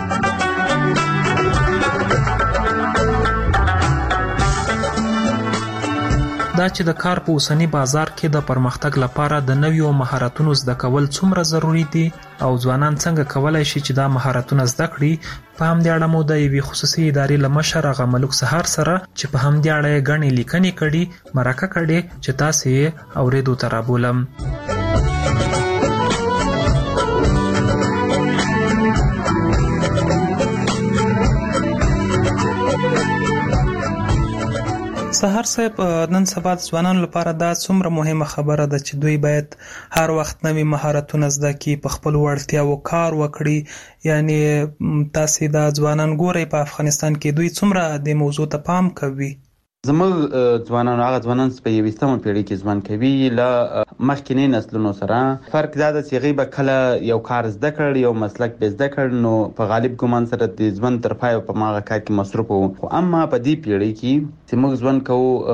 I: دا چې د کار په اوسنی بازار کې د پرمختګ لپاره د نویو مهارتونو زده کول څومره ضروری دي او ځوانان څنګه کولای شي چې دا مهارتونه زده کړي، په همدې اړه مو د یوې خصوصي ادارې له مشر هغه ملک سهار سره چې په همدې اړه یې ګڼې لیکنې کړي مرکه کړې چې تاسې یې اورېدو ته رابولم. سهار صاحب، نن سبا د ځوانانو لپاره دا څومره مهمه خبره ده چې دوی باید هر وخت نوي مهارتونه زده کړي، په خپلو وړتیاوو کار وکړي. یعنی تاسې دا ځوانان ګورئ په افغانستان کې دوی څومره د موضوع ته پام کوي؟
L: زموږ ځوانان هغه ځوانان چې په یویشتمه پیړۍ کې ژوند کوي له مخکینی نسلونو سره فرق دا ده چې هغوی به کله یو کار زده کړ، یو مسلک به زده کړ، نو په غالب ګمان سره د ژوند تر پایه په هغه کار کې مصروف وو. خو اما په دې پیړۍ کې چې موږ ژوند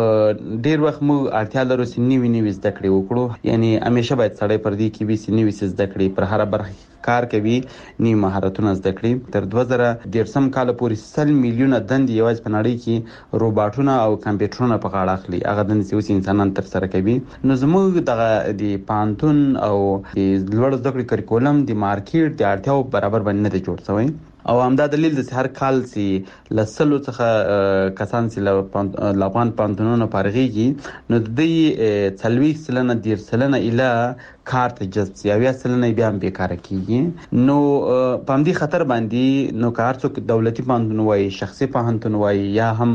L: کوو ډېر وخت موږ اړتیا لرو چې نوي نوي زده کړې وکړو. یعنی همیشه باید سړی پر دې کې وي چې نوي څه زده کړي، پر هره برخه کار کوي، نوي مهارتونه زده کړي. تر دوه زره دېرشم کاله پورې سل میلیونه دندې یوازې په نړۍ کې روباټونه او کمپیوټرونه په غاړه اخلي، هغه دندې چې اوس انسانان ترسره کوي. نو زموږ دغه د پوهنتون او د لوړو زده کړې کریکولم د مارکیټ د اړتیاو برابر باندې نه دی جوړ شوی او همدا دلیل د هر کال چې له سلو څخه کسان چې له افغان پوهنتونونو فارغېږي نو د دوی څلوېښت سلنه دېرش سلنه ایله کار ته جذب شي، اویا سلنه بیا هم بیکاره کېږي. نو په همدې خطر باندې نو که هر څوک دولتي پوهنتون وایي، شخصي پوهنتون وایي یا هم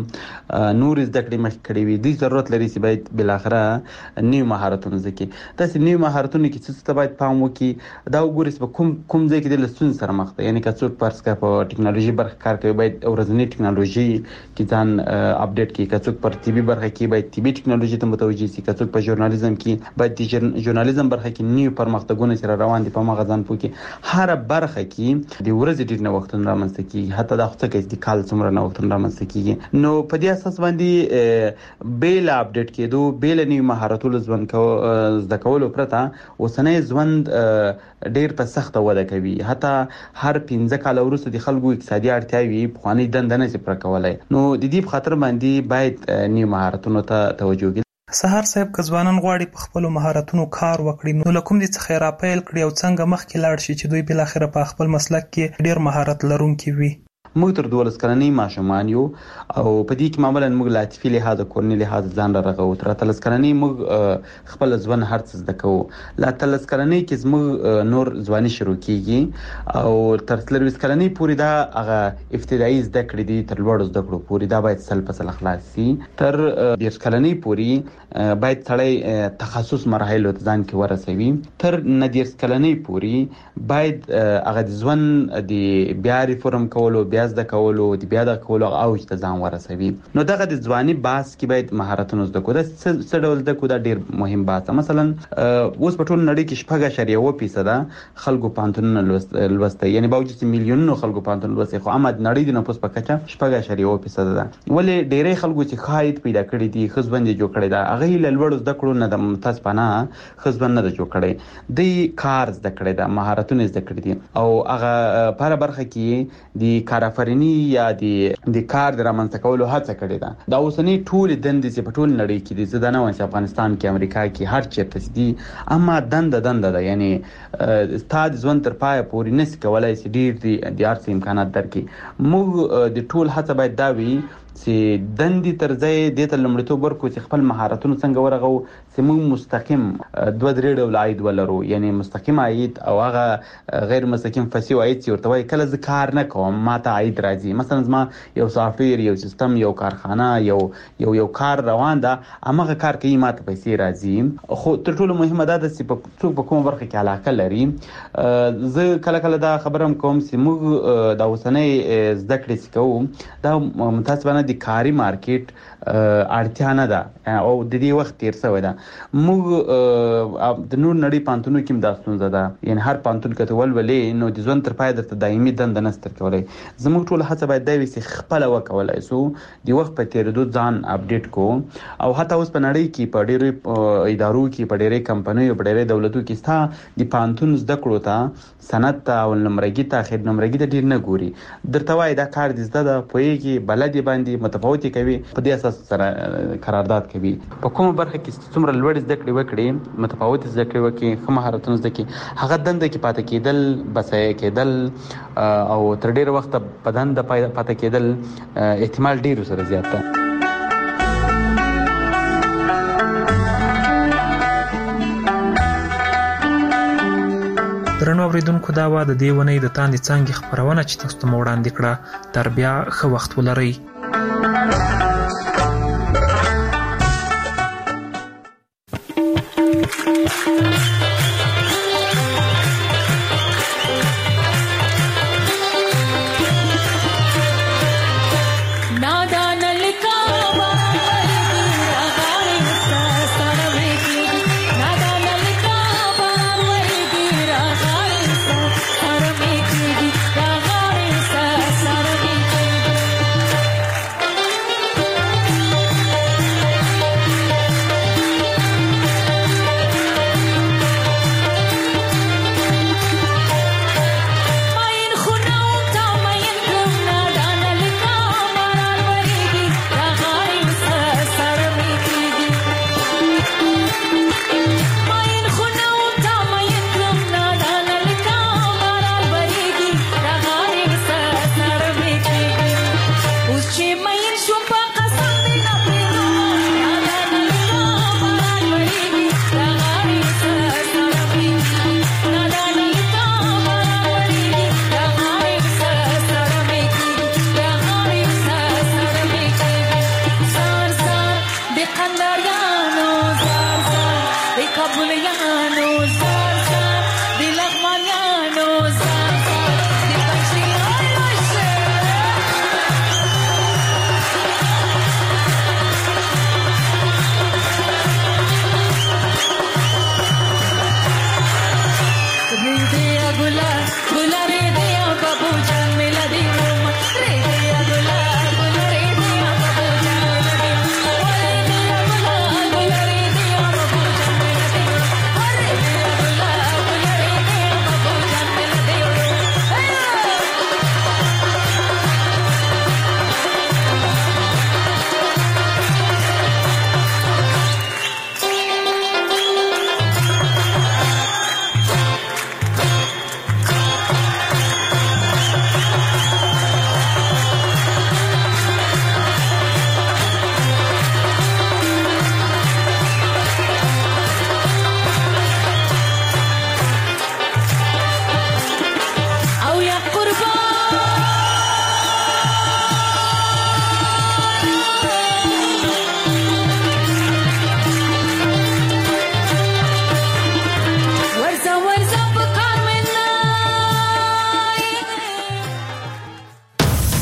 L: نور زده کړې مخکې کړې وي، دوی ضرورت لري چې باید بالاخره نوي مهارتونه زده کړي. داسې نوي مهارتونه کې څه ته باید پام وکړي، دا وګورئ چې په کوم کوم ځای کې د له ستونزې سره مخ دی. یعنې که څوک فرض کړه په ټکنالوژي برخه کار کوي باید ورځنۍ ټکنالوژي کې ځان اپډیټ کړي، که څوک پر طبي برخه کې باید طبي ټکنالوژي ته متوجه شي، که څوک په ژورنالیزم کې باید د ژورنالیزم برخه کې نوي پرمختګونه چې روان دي په هغه ځان پوه کړي. هره برخه کې د ورځې ډېر نوښتونه رامنځته کېږي، حتی دا خو څه کوي چې کال څومره نوښتونه رامنځته کېږي. نو په دې اساس باندې بې له اپډیټ کېدو، بې له نوي مهارتونو ژوند زده کولو پرته اوسنی ژوند ډېر په سخته وده کوي. حتی هر پنځه کاله وروسته د خلکو اقتصادي اړتیاوې پخوانۍ دنده نه شي پوره کولی. نو د دې په خاطر باندې باید نوي مهارتونو ته توجه وکړي.
I: سهار صاحب، که ځوانان غواړي په خپلو مهارتونو کار وکړي نو له کوم دې څخه یې راپیل کړي او څنګه مخکې لاړ شي چې دوی بالاخره په خپل مسلک کې ډېر مهارت لرونکي وي؟
L: موږ تر دولس کلنۍ ماشومان یو او په دې کې معمولا موږ له عاطفي لحاظ کورني لحاظ ځان را رغو. تر اتلس کلنۍ موږ خپل ځوان هر څه زده کوو. له اتلس کلنۍ کې زموږ نور ځواني شروع کیږي او تر څلوېښت کلنۍ پورې دا هغه ابتدایي زده کړې دي تر لوړو زده کړو پورې دا باید سل په سل خلاص شي. تر دېرش کلنۍ پورې باید سړی تخصص مرحلو ته ځان کې ورسوي. تر نه دېرش کلنۍ پورې باید هغه د ژوند د بیا ریفورم کولو بیا زده کولو د بیا د کولو اوج ته ځان ورسوي. نو دغه د ځواني باس کې باید مهارتونه زده کړو. دا څه ډول زده کړو دا ډیر مهم باس. مثلا اوس په ټول نړۍ کې شپږ اعشاریه اوه فیصده خلکو پانتونونه لوسته، یعنی باوجود چې میلیونونو خلکو پانتون لوسته، خو اما د نړۍ د نفوس په کچه شپږ اعشاریه اوه فیصده ده. ولې ډیری خلکو چې خاید پیدا کړی دي خزبند جوړ کړی دا هغه له لوړ زده کړو نه د متاسفانه خزبند نه جوړ کړی دی، کار زده کړی دا مهارتونه زده کړی دي او هغه په برخه کې د کارآفرینی یا د د کار د رامنځته کولو هڅه کړې ده. دا اوسنی ټول دندې چې په ټول نړۍ کې دي زه دا نه وایم چې افغانستان کې امریکا کې هر چیرته دي، اما دند دند ده، یعنی ستاد ژوند تر پای پورې نس کولای شي ډیر دي د ارس امکانات درکې. موږ د ټول هڅه باید دا وي چې دندې تر ځای دې ته لومړیتوب ورکړو چې خپل مهارتونه څنګه ورغو چې موږ مستقیم دوه درې ډول عاید ولرو، یعنی مستقیم عاید او هغه غیر مستقیم فسیو عاید چې ورته وایي کله زه کار نه کوم ما ته عاید راځي. مثلا زما یو سافټویر یو سیستم یو کارخانه یو یو یو کار روان ده، هماغه کار کوي ما ته پیسې راځي. خو تر ټولو مهمه دا ده چې څوک په کومه برخه کې علاقه لري. زه کله کله دا خبره هم کوم چې موږ د اوسنۍ زده کړې چې کوو دا متاسفانه د کاري مارکیټ اړتیا نه ده او د دې وخت تیر شوی ده. موږ د نور نړۍ پانتونو کې هم دا ستونزه ده، یعنی هر پانتون که ته ولولې نو د ژوند تر پایه درته دایمي دنده نشته درکولی. زموږ ټوله هڅه باید دا وي چې خپله وکولی شو د وخت په تېرېدو ځان اپډیټ کړو. او حتی اوس په نړۍ کې په ډېرو ادارو کې په ډېرې کمپنیو په ډېرې دولتو کې ستا د پانتون زده کړو ته سند ته او نمرګي ته خیر نمرګي ته ډېر نه ګوري، درته وایي دا کار دې زده ده پوهېږي بلدې باندې متفاوتې کوي، په دې اساس سره قرارداد کوي. په کومه برخه کې څومره لوړ زده کړې وکړي متفاوت زده کړې وکړي ښه مهارتونه زده کړي هغه دنده کې پاتې کېدل بسایه کېدل او تر ډېره وخته په دنده پاتې کېدل احتمال ډېر سره زیات ده.
I: درنو اوریدونکو دا وه د دې ونې د تاندې څانګې خپرونه چې تاسو ته مو وړاندې کړه. تر بیا ښه وخت ولرئ.